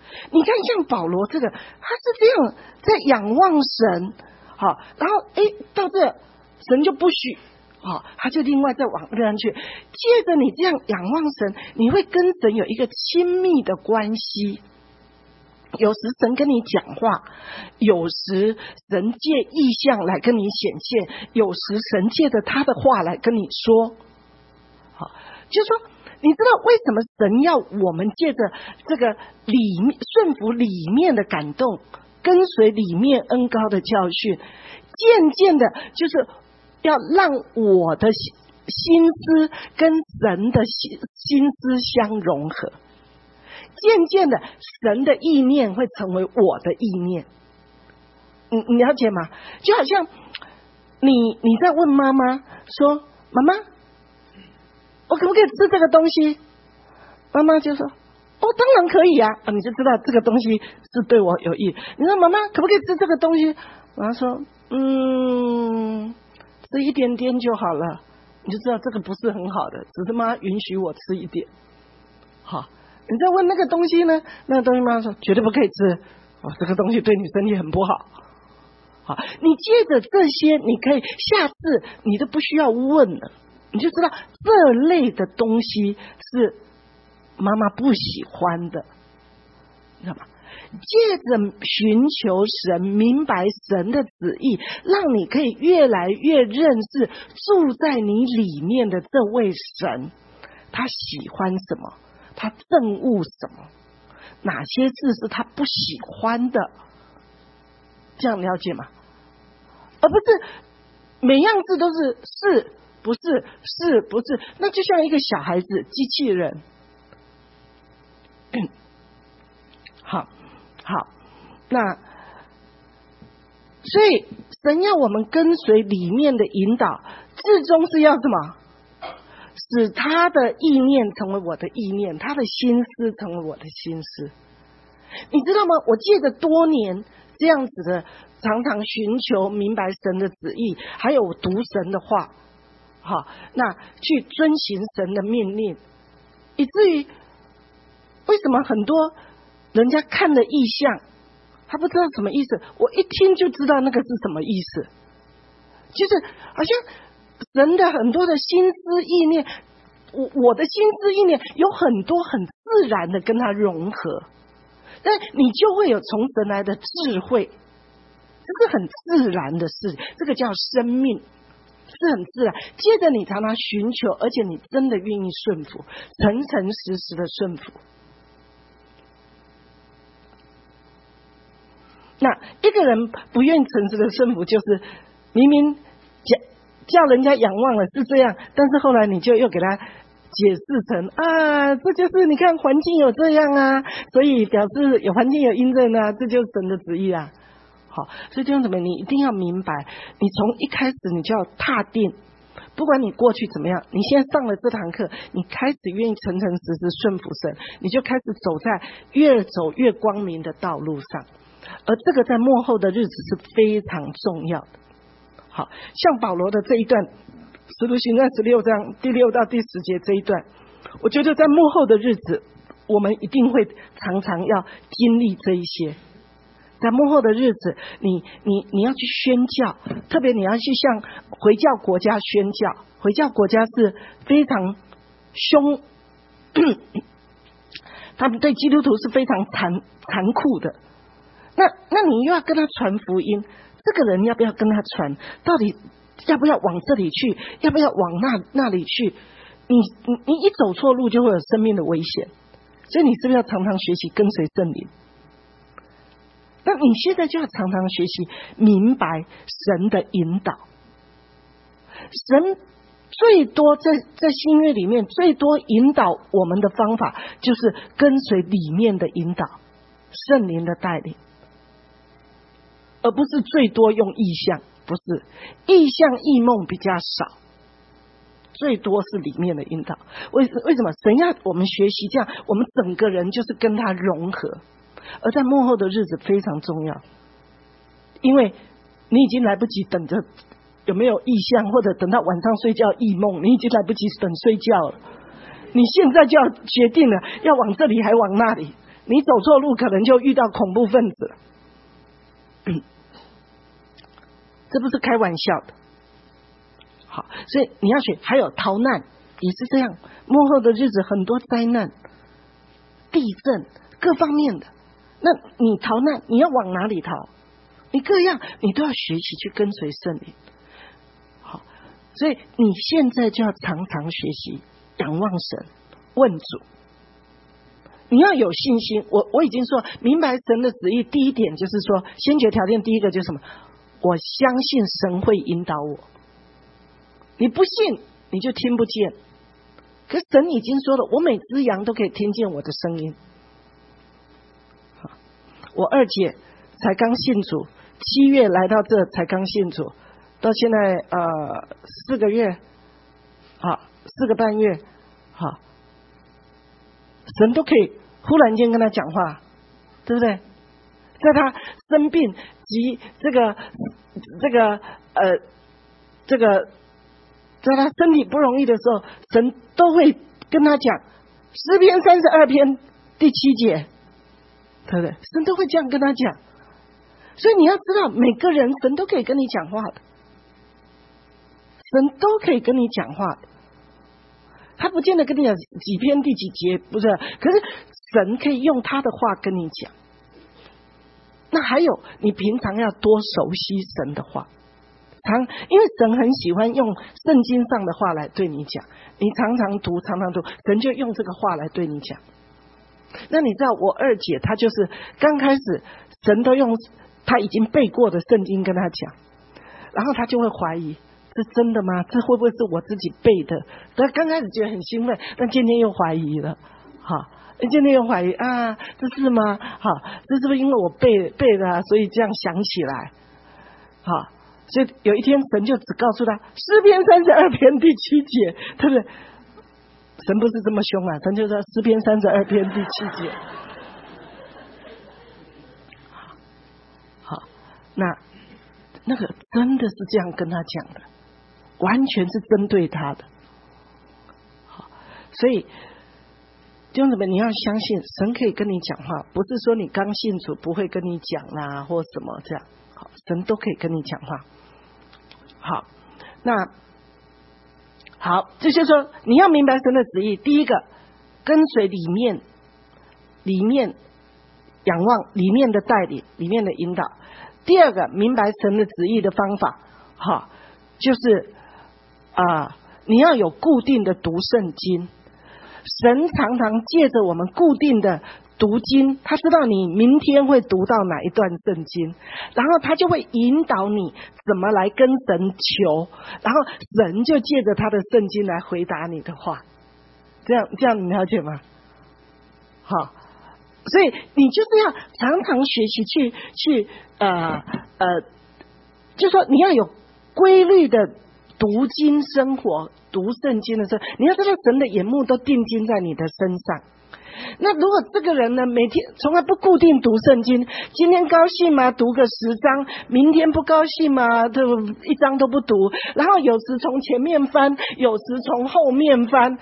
你看像保罗这个，他是这样在仰望神，好，然后诶到这神就不许，好，他就另外再往那边去。借着你这样仰望神，你会跟神有一个亲密的关系。有时神跟你讲话，有时神借意象来跟你显现，有时神借着他的话来跟你说。好，就是说你知道为什么神要我们借着这个里面顺服里面的感动，跟随里面恩膏的教训，渐渐的就是要让我的心思跟神的心心思相融合，渐渐的神的意念会成为我的意念。你你了解吗？就好像你你在问妈妈说，妈妈我可不可以吃这个东西？妈妈就说哦当然可以啊，啊你就知道这个东西是对我有益。你说妈妈可不可以吃这个东西？妈妈说嗯吃一点点就好了，你就知道这个不是很好的，只是妈允许我吃一点。好，你再问那个东西呢，那个东西妈妈说绝对不可以吃，哦这个东西对你身体很不好。好，你借着这些你可以下次你都不需要问了，你就知道这类的东西是妈妈不喜欢的，你知道吗？借着寻求神，明白神的旨意，让你可以越来越认识住在你里面的这位神，他喜欢什么，他憎恶什么，哪些事是他不喜欢的，这样了解吗？而不是每样字都是是不是是不是，那就像一个小孩子机器人。好好，那所以神要我们跟随里面的引导，至终是要什么？使他的意念成为我的意念，他的心思成为我的心思。你知道吗？我借着多年这样子的常常寻求明白神的旨意，还有读神的话，好，那去遵行神的命令，以至于为什么很多人家看的意象他不知道什么意思，我一听就知道那个是什么意思，就是好像神的很多的心思意念，我我的心思意念有很多很自然的跟它融合，但你就会有从神来的智慧，这是很自然的事，这个叫生命，是很自然。接着你常常寻求，而且你真的愿意顺服，诚诚实实的顺服。那一个人不愿意诚实的顺服，就是明明叫叫人家仰望了是这样，但是后来你就又给他解释成啊，这就是你看环境有这样啊，所以表示有环境有因证啊，这就是神的旨意啊。好，所以弟兄姊妹，你一定要明白，你从一开始你就要踏定，不管你过去怎么样，你现在上了这堂课，你开始愿意诚诚实实顺服神，你就开始走在越走越光明的道路上，而这个在末后的日子是非常重要的。好，像保罗的这一段使徒行传十六章第六到第十节这一段，我觉得在末后的日子我们一定会常常要经历这一些。在末后的日子，你你你要去宣教，特别你要去向回教国家宣教，回教国家是非常凶他们对基督徒是非常残残酷的，那那你又要跟他传福音，这个人要不要跟他传，到底要不要往这里去，要不要往那那里去，你你你一走错路就会有生命的危险，所以你是不是要常常学习跟随圣灵？那你现在就要常常学习明白神的引导。神最多在在新约里面最多引导我们的方法，就是跟随里面的引导，圣灵的带领，而不是最多用意象，不是意象异梦比较少，最多是里面的引导。为为什么神要我们学习这样？我们整个人就是跟他融合。而在末后的日子非常重要，因为你已经来不及等着有没有意象，或者等到晚上睡觉异梦，你已经来不及等睡觉了，你现在就要决定了，要往这里还往那里， 你走错路可能就遇到恐怖分子了，这不是开玩笑的。好，所以你要学，还有逃难也是这样，末后的日子很多灾难、地震各方面的，那你逃难你要往哪里逃？你各样你都要学习去跟随圣灵。好，所以你现在就要常常学习仰望神，问主。你要有信心，我我已经说明白神的旨意，第一点就是说先决条件，第一个就是什么？我相信神会引导我。你不信你就听不见，可是神已经说了，我每只羊都可以听见我的声音。我二姐才刚信主，七月来到这才刚信主，到现在呃四个月，好四个半月，好，神都可以忽然间跟他讲话，对不对？在他生病及这个这个呃这个在他身体不容易的时候，神都会跟他讲诗篇三十二篇第七节，对不对？神都会这样跟他讲。所以你要知道，每个人神都可以跟你讲话的，神都可以跟你讲话的。他不见得跟你讲几篇第几节，不是，可是神可以用他的话跟你讲。那还有，你平常要多熟悉神的话，常因为神很喜欢用圣经上的话来对你讲，你常常读常常读，神就用这个话来对你讲。那你知道我二姐她就是刚开始神都用她已经背过的圣经跟她讲，然后她就会怀疑，这真的吗？这会不会是我自己背的？她刚开始觉得很兴奋，但今天又怀疑了。好，今天又怀疑啊，这是吗？好，这是不是因为我背背的、啊，所以这样想起来？好，所以有一天神就只告诉他诗篇三十二篇第七节，对不对？神不是这么凶啊，神就说诗篇三十二篇第七节。好，那那个真的是这样跟他讲的，完全是针对他的。好，所以弟兄姊妹，你要相信神可以跟你讲话，不是说你刚信主不会跟你讲啦，或什么这样。好，神都可以跟你讲话。好，那好，这就是说你要明白神的旨意。第一个，跟随里面里面仰望里面的带领，里面的引导。第二个，明白神的旨意的方法，好，就是啊、呃，你要有固定的读圣经。神常常借着我们固定的读经，他知道你明天会读到哪一段圣经，然后他就会引导你怎么来跟神求，然后神就借着他的圣经来回答你的话。这样这样你了解吗？好，所以你就是要常常学习去去呃呃，就说你要有规律的读经生活，读圣经的时候，你要知道神的眼目都定睛在你的身上。那如果这个人呢，每天从来不固定读圣经，今天高兴嘛读个十章，明天不高兴嘛就一章都不读，然后有时从前面翻，有时从后面翻，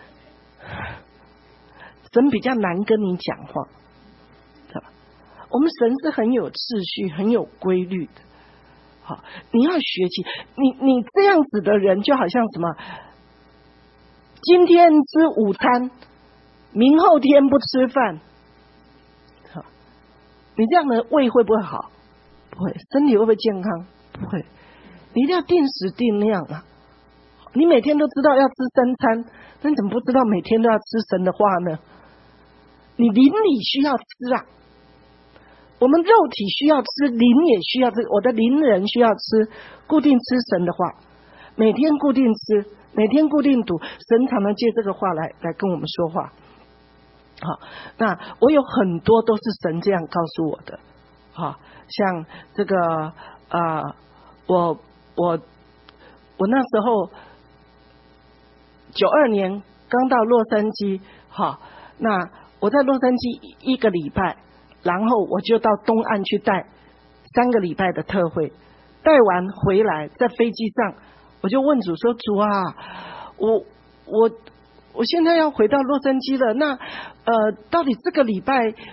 神比较难跟你讲话。我们神是很有秩序很有规律的。好，你要学习，你你这样子的人就好像什么，今天吃午餐，明后天不吃饭，好，你这样的胃会不会好？不会。身体会不会健康？不会。你一定要定时定量啊！你每天都知道要吃三餐，那你怎么不知道每天都要吃神的话呢？你邻里需要吃啊，我们肉体需要吃，灵也需要吃，我的灵人需要吃，固定吃神的话，每天固定吃，每天固定读，神常常借这个话来来跟我们说话。好，那我有很多都是神这样告诉我的。好，像这个啊、呃，我我我那时候九二年刚到洛杉矶，好，那我在洛杉矶一个礼拜。然后我就到东岸去带三个礼拜的特会，带完回来在飞机上，我就问主说：“主啊，我我我现在要回到洛杉矶了，那呃，到底这个礼拜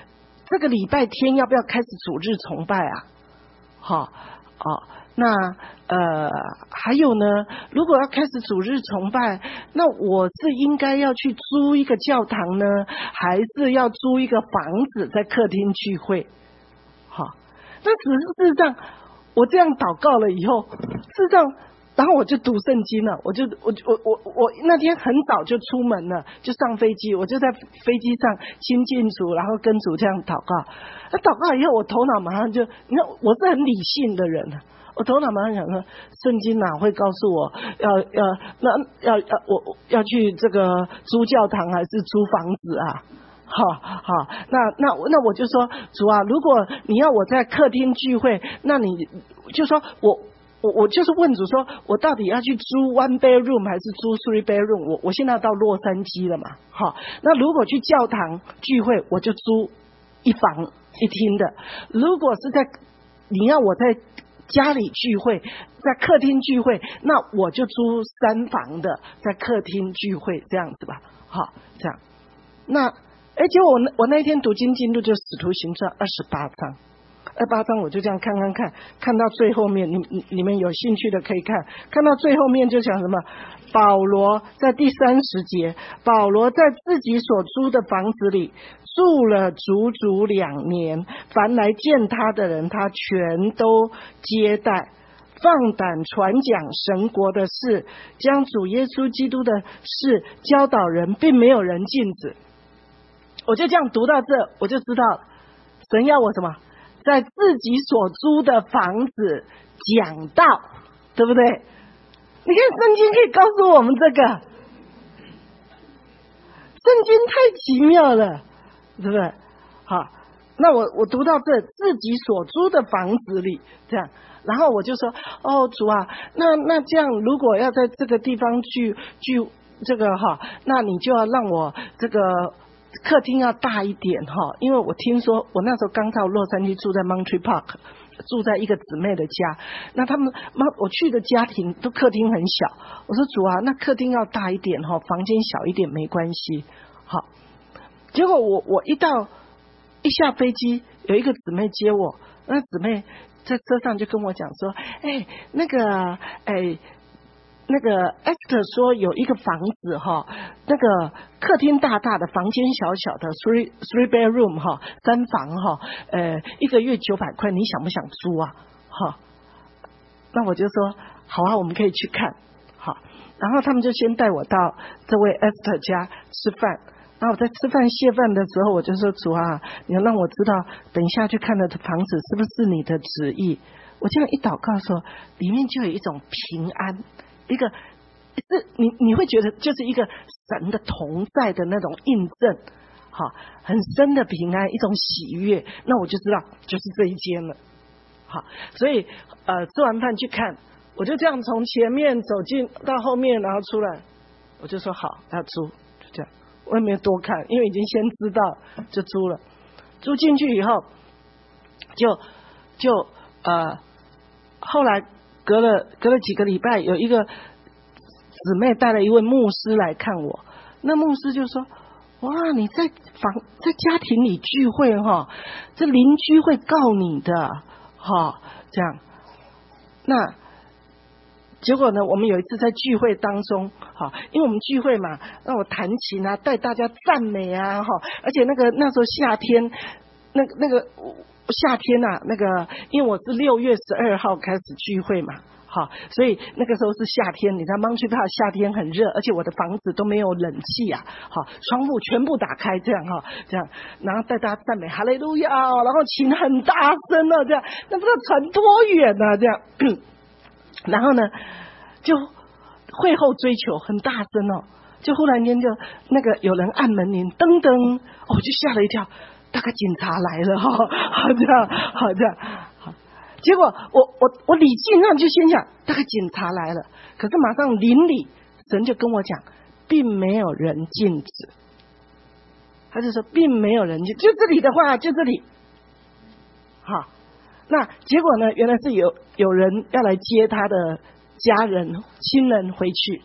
这个礼拜天要不要开始主日崇拜啊？好，哦，那呃还有呢，如果要开始主日崇拜，那我是应该要去租一个教堂呢，还是要租一个房子在客厅聚会？好，那只是事实上，我这样祷告了以后，事实上。然后我就读圣经了，我就我我我我那天很早就出门了，就上飞机，我就在飞机上亲近主，然后跟主这样祷告。那祷告以后，我头脑马上就，你看我是很理性的人，我头脑马上想说，圣经哪会告诉我要要那要要我要去这个租教堂还是租房子啊？好好，那那那我就说，主啊，如果你要我在客厅聚会，那你就说我。我我就是问主说，我到底要去租 one bedroom 还是租 three bedroom？ 我我现在要到洛杉矶了嘛，好，那如果去教堂聚会，我就租一房一厅的；如果是在你要我在家里聚会，在客厅聚会，那我就租三房的，在客厅聚会这样子吧，好，这样。那而且我那我那一天读经进度就使徒行传二十八章。二八章我就这样看看看，看到最后面，你你你们有兴趣的可以看，看到最后面就讲什么？保罗在第三十节，保罗在自己所租的房子里住了足足两年，凡来见他的人，他全都接待，放胆传讲神国的事，将主耶稣基督的事教导人，并没有人禁止。我就这样读到这，我就知道神要我什么？在自己所租的房子讲道，对不对？你看圣经可以告诉我们这个，圣经太奇妙了，对不对？好，那我我读到这自己所租的房子里这样，然后我就说，哦主啊，那那这样如果要在这个地方去去这个哈，那你就要让我这个。客厅要大一点哈，因为我听说我那时候刚到洛杉矶，住在 Monterey Park， 住在一个姊妹的家。那他们我去的家庭都客厅很小，我说主啊，那客厅要大一点哈，房间小一点没关系。好，结果我我一到一下飞机，有一个姊妹接我，那姊妹在车上就跟我讲说，哎，那个哎。那个 Esther 说有一个房子哈，那个客厅大大的，房间小小的 three three bedroom 哈，三房哈，呃，一个月九百块，你想不想租啊？哈，那我就说好啊，我们可以去看。好，然后他们就先带我到这位 Esther 家吃饭。然后我在吃饭谢饭的时候，我就说主啊，你要让我知道，等一下去看的房子是不是你的旨意？我这样一祷告说，里面就有一种平安。一个是你你会觉得就是一个神的同在的那种印证，好，很深的平安，一种喜悦，那我就知道就是这一间了。好，所以呃吃完饭去看，我就这样从前面走进到后面，然后出来，我就说好要租，就这样，我也没有多看，因为已经先知道就租了。租进去以后，就就呃后来。隔了隔了几个礼拜，有一个姊妹带了一位牧师来看我，那牧师就说：“哇，你在房在家庭里聚会哈，这邻居会告你的哈，这样。”那结果呢，我们有一次在聚会当中，哈，因为我们聚会嘛，让我弹琴啊，带大家赞美啊，哈，而且那个那时候夏天，那个那个。夏天啊，那个因为我是六月十二号开始聚会嘛，好，所以那个时候是夏天，你知道 Monterey Park 夏天很热，而且我的房子都没有冷气啊，好，窗户全部打开这样哈，这样，然后带大家赞美哈利路亚，然后琴很大声了，这样，那不知道传多远啊，这样，然后呢，就会后追求很大声哦，就忽然间就那个有人按门铃，噔噔，哦，我就吓了一跳。大概警察来了哈，好这样，好这样，好。结果我我我理性上就先想，大概警察来了，可是马上邻里神就跟我讲，并没有人禁止，他就说并没有人禁，就这里的话就这里，好。那结果呢？原来是有有人要来接他的家人亲人回去，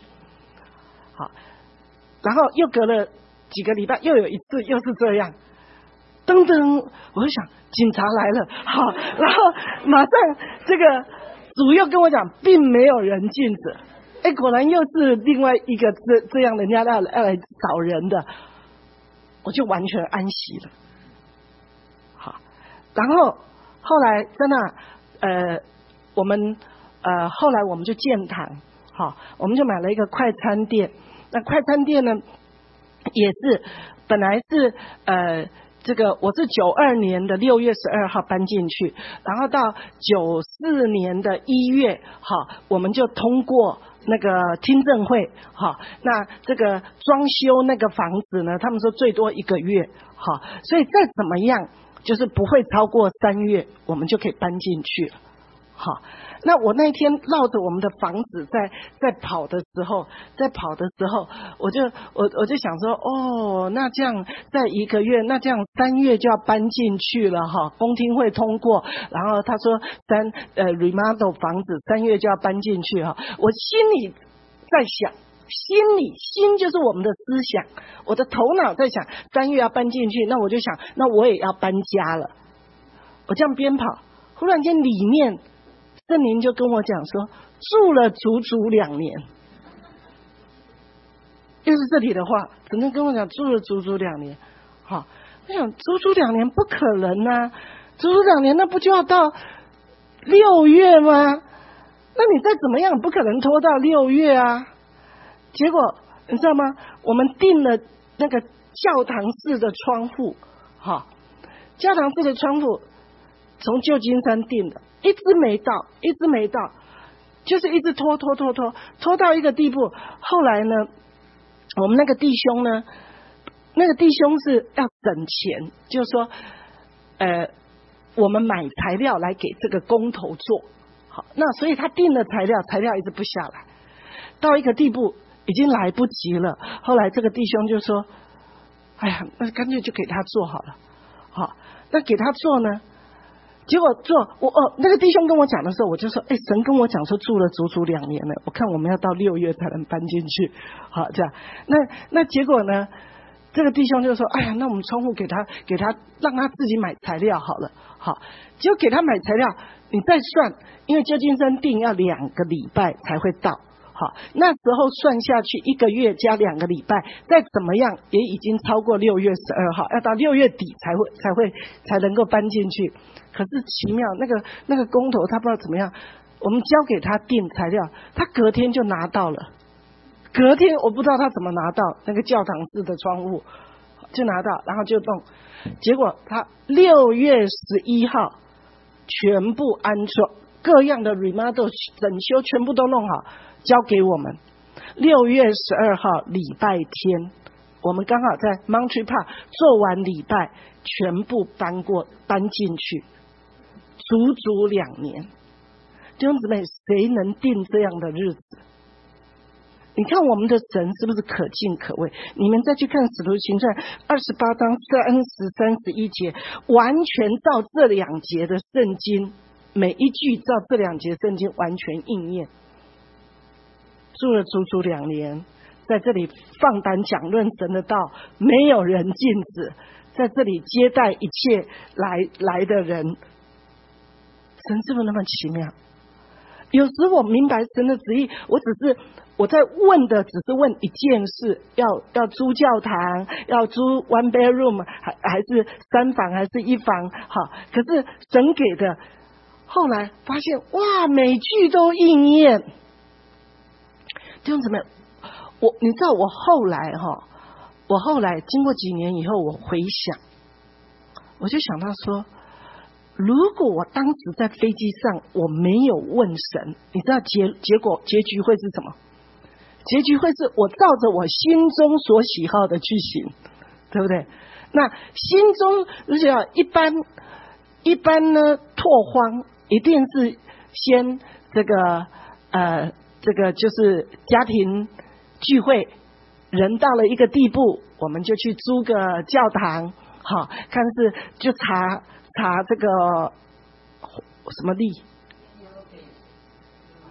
好。然后又隔了几个礼拜，又有一次又是这样。 噔噔，我就想警察来了，好，然后马上这个主又跟我讲，并没有人禁止。哎，果然又是另外一个这这样人家要要来找人的，我就完全安息了。好，然后后来真的呃，我们呃后来我们就建堂，好，我们就买了一个快餐店。那快餐店呢，也是本来是呃。这个我是九二年的六月十二号搬进去，然后到九四年的一月，好，我们就通过那个听证会，好，那这个装修那个房子呢，他们说最多一个月，好，所以再怎么样，就是不会超过三月，我们就可以搬进去了，好。那我那天绕着我们的房子在在跑的时候，在跑的时候，我就我我就想说，哦，那这样在一个月，那这样三月就要搬进去了哈，公听会通过，然后他说三呃 remodel 房子三月就要搬进去哈，我心里在想，心里心就是我们的思想，我的头脑在想三月要搬进去，那我就想，那我也要搬家了，我这样边跑，忽然间里面。圣灵就跟我讲说，住了足足两年，又是这里的话，只能跟我讲住了足足两年。好，我想足足两年不可能啊，足足两年那不就要到六月吗？那你再怎么样不可能拖到六月啊。结果你知道吗？我们订了那个教堂式的窗户，好，教堂式的窗户从旧金山订的。一直没到，一直没到，就是一直拖拖拖拖拖到一个地步。后来呢，我们那个弟兄呢，那个弟兄是要省钱，就是说，呃，我们买材料来给这个工头做，好，那所以他订了材料，材料一直不下来，到一个地步已经来不及了。后来这个弟兄就说：“哎呀，那干脆就给他做好了。”好，那给他做呢？结果做我哦，那个弟兄跟我讲的时候，我就说，哎，神跟我讲说住了足足两年了，我看我们要到六月才能搬进去，好这样。那那结果呢？这个弟兄就说，哎呀，那我们窗户给他给他让他自己买材料好了，好，结果给他买材料，你再算，因为旧金山订要两个礼拜才会到。好，那时候算下去一个月加两个礼拜，再怎么样也已经超过六月十二号，要到六月底才会才会才能够搬进去。可是奇妙，那个那个工头他不知道怎么样，我们交给他订材料，他隔天就拿到了。隔天我不知道他怎么拿到那个教堂式的窗户，就拿到，然后就弄。结果他六月十一号全部安装，各样的 remodel 整修全部都弄好。交给我们，六月十二号礼拜天，我们刚好在 Montreal Park 做完礼拜，全部搬过搬进去，足足两年。弟兄姊妹，谁能定这样的日子？你看我们的神是不是可敬可畏？你们再去看使徒行传二十八章三十三十一节，完全照这两节的圣经，每一句照这两节圣经完全应验。住了足足两年，在这里放胆讲论神的道，没有人禁止，在这里接待一切来来的人。神是不是那么奇妙？有时我明白神的旨意，我只是我在问的只是问一件事，要要租教堂，要租 one bedroom 还还是三房还是一房，好，可是神给的，后来发现哇，每句都应验。弟兄姊妹，我你知道我后来哈，我后来经过几年以后，我回想，我就想到说，如果我当时在飞机上我没有问神，你知道结结果结局会是什么？结局会是我照着我心中所喜好的去行，对不对？那心中而且一般一般呢拓荒一定是先这个呃。这个就是家庭聚会，人到了一个地步，我们就去租个教堂，好，看是就查查这个什么历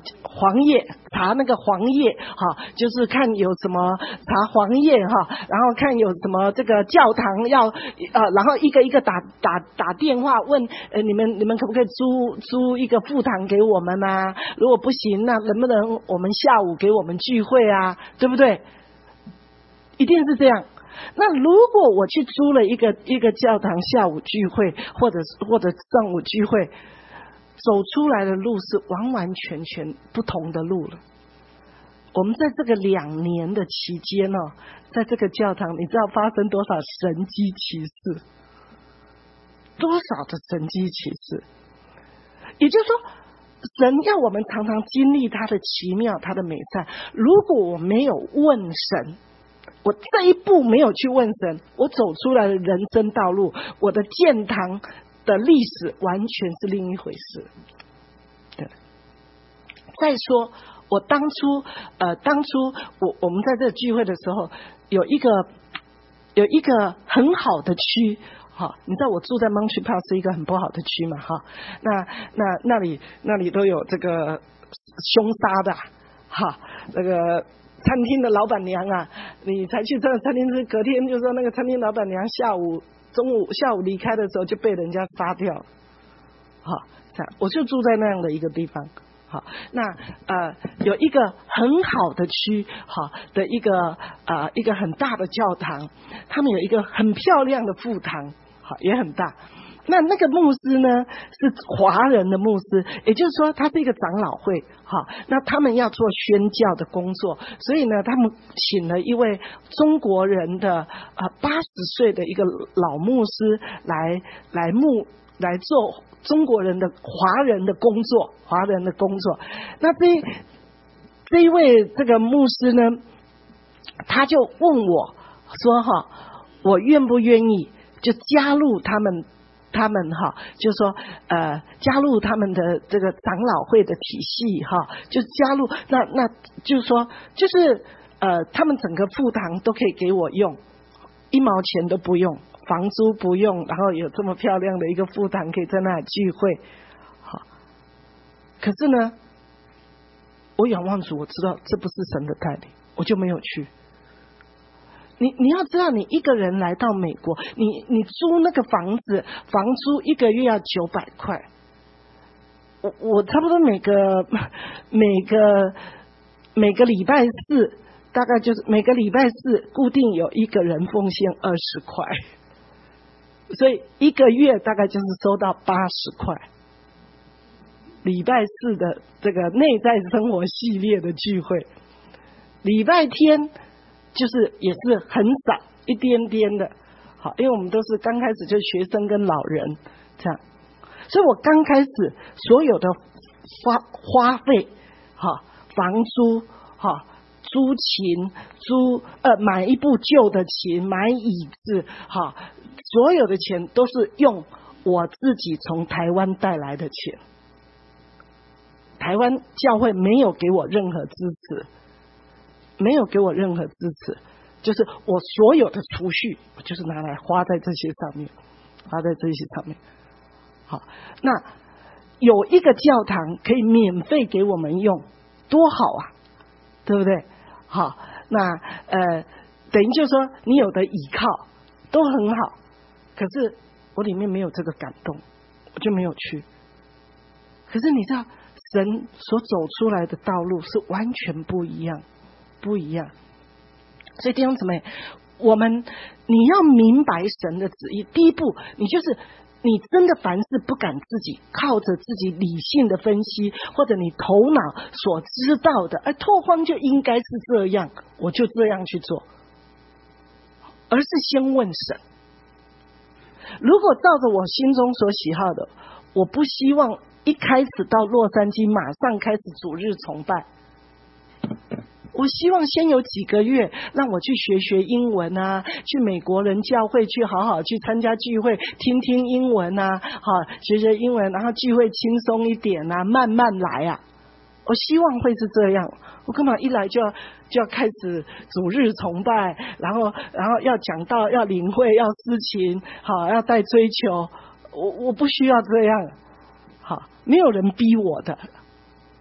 黄页，查那个黄页哈，就是看有什么查黄页哈，然后看有什么这个教堂要呃，然后一个一个打打打电话问呃你们你们可不可以租租一个副堂给我们啊？如果不行，那能不能我们下午给我们聚会啊？对不对？一定是这样。那如果我去租了一个一个教堂下午聚会，或者或者上午聚会，走出来的路是完完全全不同的路了。我们在这个两年的期间呢、哦，在这个教堂，你知道发生多少神迹奇事？多少的神迹奇事？也就是说，神要我们常常经历他的奇妙，他的美善。如果我没有问神，我这一步没有去问神，我走出来的人生道路，我的建堂的历史完全是另一回事。对。再说，我当初呃，当初我我们在这聚会的时候，有一个有一个很好的区。好，你知道我住在 Montreal Park 是一个很不好的区嘛？哈，那那那里那里都有这个凶杀的，哈，那个餐厅的老板娘啊，你才去这个餐厅吃，隔天就说那个餐厅老板娘下午中午下午离开的时候就被人家杀掉了。好，这样我就住在那样的一个地方。好，那呃有一个很好的区，好的一个呃一个很大的教堂，他们有一个很漂亮的副堂。好，也很大。那那个牧师呢是华人的牧师，也就是说他是一个长老会。好，那他们要做宣教的工作，所以呢他们请了一位中国人的呃八十岁的一个老牧师来来牧来做中国人的华人的工作，华人的工作。那这这一位这个牧师呢，他就问我说哈，我愿不愿意就加入他们，他们哈，就是说呃，加入他们的这个长老会的体系哈，就加入那那就是说，就是呃，他们整个副堂都可以给我用，一毛钱都不用，房租不用，然后有这么漂亮的一个副堂可以在那里聚会，好。可是呢，我仰望主，我知道这不是神的带领，我就没有去。你你要知道，你一个人来到美国，你你租那个房子，房租一个月要九百块。我我差不多每个每个每个礼拜四，大概就是每个礼拜四固定有一个人奉献二十块，所以一个月大概就是收到八十块。礼拜四的这个内在生活系列的聚会，礼拜天。就是也是很少一点点的，好，因为我们都是刚开始就学生跟老人这样，所以我刚开始所有的花花费，哈，房租，哈，租琴，租呃买一部旧的琴，买椅子，哈，所有的钱都是用我自己从台湾带来的钱，台湾教会没有给我任何支持。没有给我任何支持，就是我所有的储蓄，我就是拿来花在这些上面，花在这些上面。好，那有一个教堂可以免费给我们用，多好啊，对不对？好，那呃，等于就是说你有的依靠都很好，可是我里面没有这个感动，我就没有去。可是你知道，神所走出来的道路是完全不一样。不一样，所以弟兄姊妹，我们你要明白神的旨意。第一步，你就是你真的凡事不敢自己靠着自己理性的分析，或者你头脑所知道的，哎，拓荒就应该是这样，我就这样去做，而是先问神。如果照着我心中所喜好的，我不希望一开始到洛杉矶马上开始主日崇拜。我希望先有几个月让我去学学英文啊，去美国人教会去好好去参加聚会，听听英文啊，好学学英文，然后聚会轻松一点啊，慢慢来啊。我希望会是这样，我干嘛一来就要就要开始主日崇拜，然后然后要讲道，要领会，要司琴，好要带追求，我我不需要这样，好，没有人逼我的。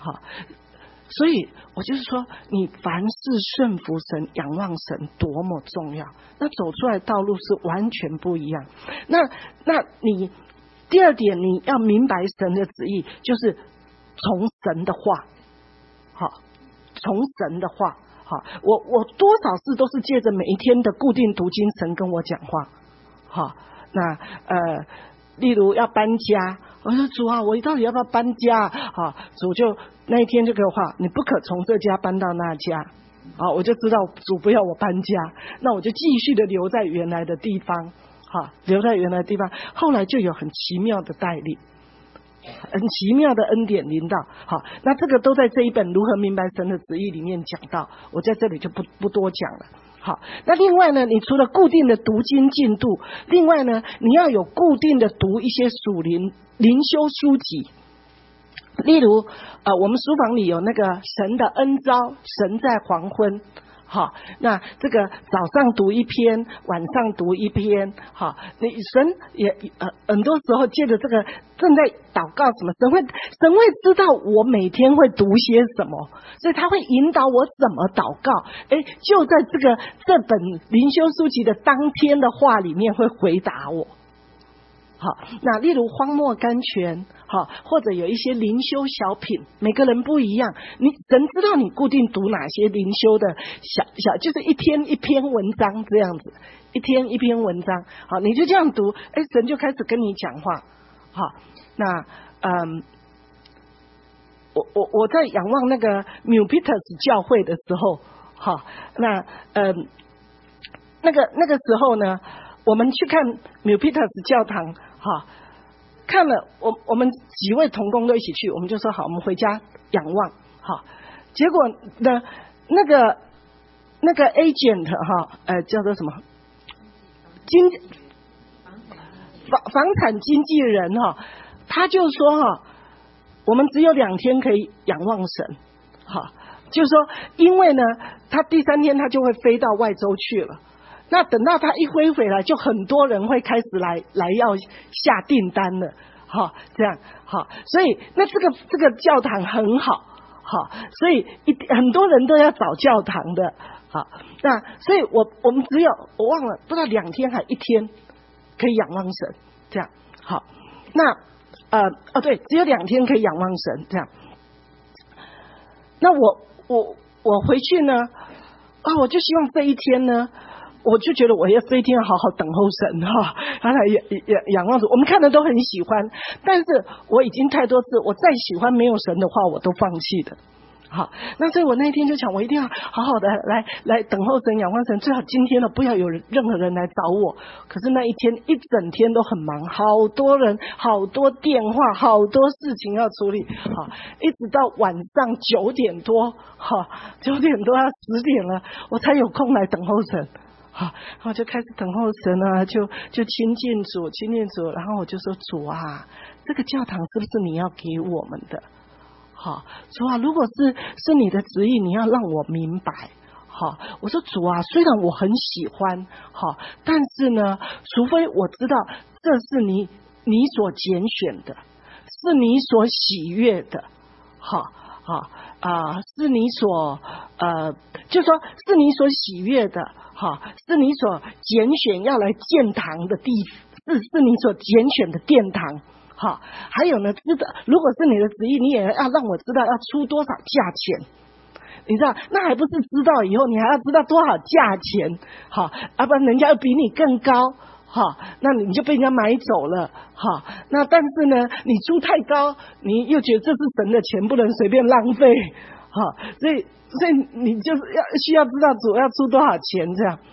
好，所以我就是说，你凡事顺服神、仰望神多么重要，那走出来道路是完全不一样。那那你第二点，你要明白神的旨意，就是从神的话，好，从神的话，好，我我多少次都是借着每一天的固定读经，神跟我讲话，好，那呃，例如要搬家。我说主啊，我到底要不要搬家？好，主就那一天就给我话，你不可从这家搬到那家。好，我就知道主不要我搬家，那我就继续的留在原来的地方。好，留在原来的地方。后来就有很奇妙的带领，很奇妙的恩典临到。好，那这个都在这一本如何明白神的旨意里面讲到，我在这里就不不多讲了。好，那另外呢，你除了固定的读经进度，另外呢，你要有固定的读一些属灵灵修书籍，例如呃，我们书房里有那个神的恩召，神在黄昏。好，那这个早上读一篇，晚上读一篇。好，你神也呃很多时候借着这个正在祷告什么，神会神会知道我每天会读些什么，所以他会引导我怎么祷告。哎，就在这个这本灵修书籍的当天的话里面会回答我。好，那例如荒漠甘泉，好，或者有一些灵修小品，每个人不一样。你神知道你固定读哪些灵修的小小，就是一天一篇文章这样子，一天一篇文章。好，你就这样读，哎，神就开始跟你讲话。好，那嗯，我我我在仰望那个 Milpitas 教会的时候，好，那嗯，那个那个时候呢，我们去看 Milpitas 教堂。好，看了我我们几位同工都一起去，我们就说好，我们回家仰望。好，结果呢，那个那个 agent 哈，呃，叫做什么经房房产经纪人哈，他就说哈，我们只有两天可以仰望神。好，就是说，因为呢，他第三天他就会飞到外州去了。那等到他一飞回来，就很多人会开始来来要下订单了，好，这样好，所以那这个这个教堂很好，好，所以一很多人都要找教堂的，好，那所以我我们只有我忘了不知道两天还一天可以仰望神，这样好，那呃哦对，只有两天可以仰望神，这样，那我我我回去呢，啊，我就希望这一天呢。我就觉得我要这一天要好好等候神哈，他来仰仰仰望主。我们看的都很喜欢，但是我已经太多次，我再喜欢没有神的话，我都放弃的。好，那所以我那一天就想，我一定要好好的来来等候神、仰望神，最好今天呢不要有人任何人来找我。可是那一天一整天都很忙，好多人、好多电话、好多事情要处理。好，一直到晚上九点多，哈，九点多要十点了，我才有空来等候神。好，然后就开始等候神啊，就就亲近主，亲近主。然后我就说主啊，这个教堂是不是你要给我们的？好，主啊，如果是是你的旨意，你要让我明白。好，我说主啊，虽然我很喜欢，好，但是呢，除非我知道这是你你所拣选的，是你所喜悦的，好，好啊、呃，是你所呃，就说是你所喜悦的。好，是你所拣选要来建堂的地，是是你所拣选的殿堂。好，还有呢，知道如果是你的旨意，你也要让我知道要出多少价钱。你知道，那还不是知道以后，你还要知道多少价钱。好，要不然人家又比你更高。好，那你就被人家买走了。好，那但是呢，你出太高，你又觉得这是神的钱，不能随便浪费。好，所以。所以你就是要需要知道主要出多少钱，这样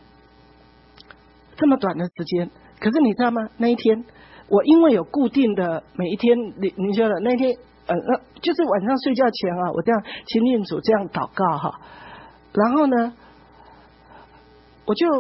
这么短的时间。可是你知道吗？那一天我因为有固定的每一天，你你觉得那天呃呃，就是晚上睡觉前啊，我这样亲近主，这样祷告哈。然后呢，我就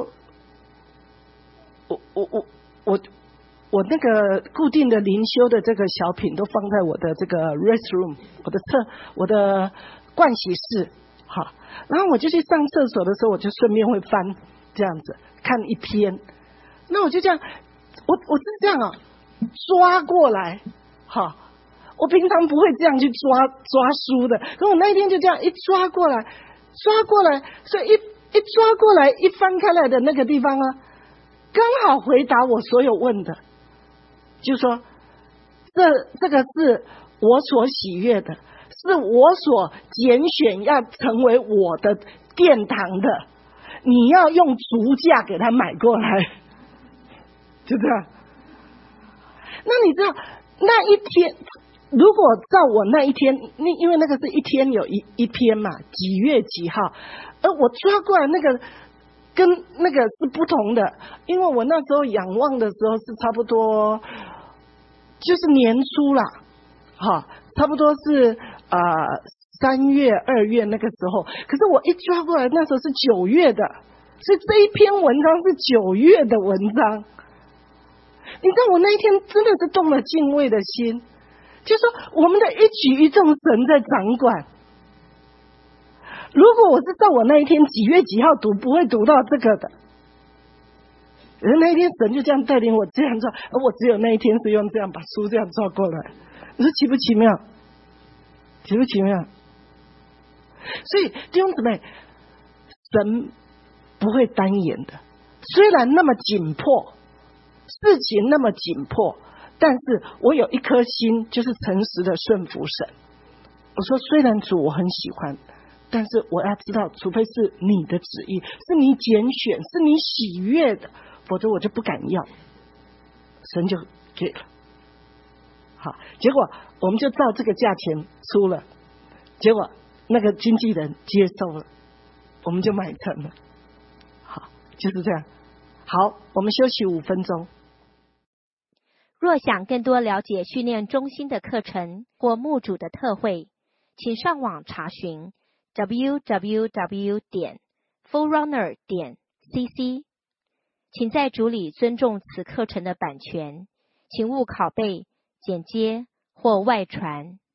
我我我我我那个固定的灵修的这个小品都放在我的这个 rest room， 我的厕我的。盥洗室，好，然后我就去上厕所的时候，我就顺便会翻这样子看一篇，那我就这样，我我是这样啊，抓过来，好， 我平常不会这样去抓抓书的，可我那一天就这样一抓过来，抓过来，所以一一抓过来，一翻开来的那个地方啊，刚好回答我所有问的，就说这这个是我所喜悦的，是我所拣选要成为我的殿堂的，你要用足价给他买过来，就这样。那你知道那一天，如果照我那一天，那因为那个是一天有一一篇嘛，几月几号，而我抓过来那个跟那个是不同的，因为我那时候仰望的时候是差不多就是年初啦，哈，差不多是呃三月二月那个时候，可是我一抓过来那时候是九月的，所以这一篇文章是九月的文章。你知道我那一天真的是动了敬畏的心，就是说我们的一举一动神在掌管。如果我是照我那一天几月几号读，不会读到这个的。而那一天神就这样带领我这样做，而我只有那一天是用这样把书这样抓过来，你说奇不奇妙？奇不奇妙？所以弟兄姊妹，神不会单言的，虽然那么紧迫，事情那么紧迫，但是我有一颗心，就是诚实的顺服神。我说虽然主我很喜欢，但是我要知道，除非是你的旨意，是你拣选，是你喜悦的，否则我就不敢要。神就给了。好，结果我们就照这个价钱出了，结果那个经纪人接受了，我们就买成了。好，就是这样。好，我们休息五分钟。 若想更多了解训练中心的课程或牧主的特会，请上网查询 double-u double-u double-u 点 forerunner 点 c c。 请在主里尊重此课程的版权，请勿拷贝、剪接或外传。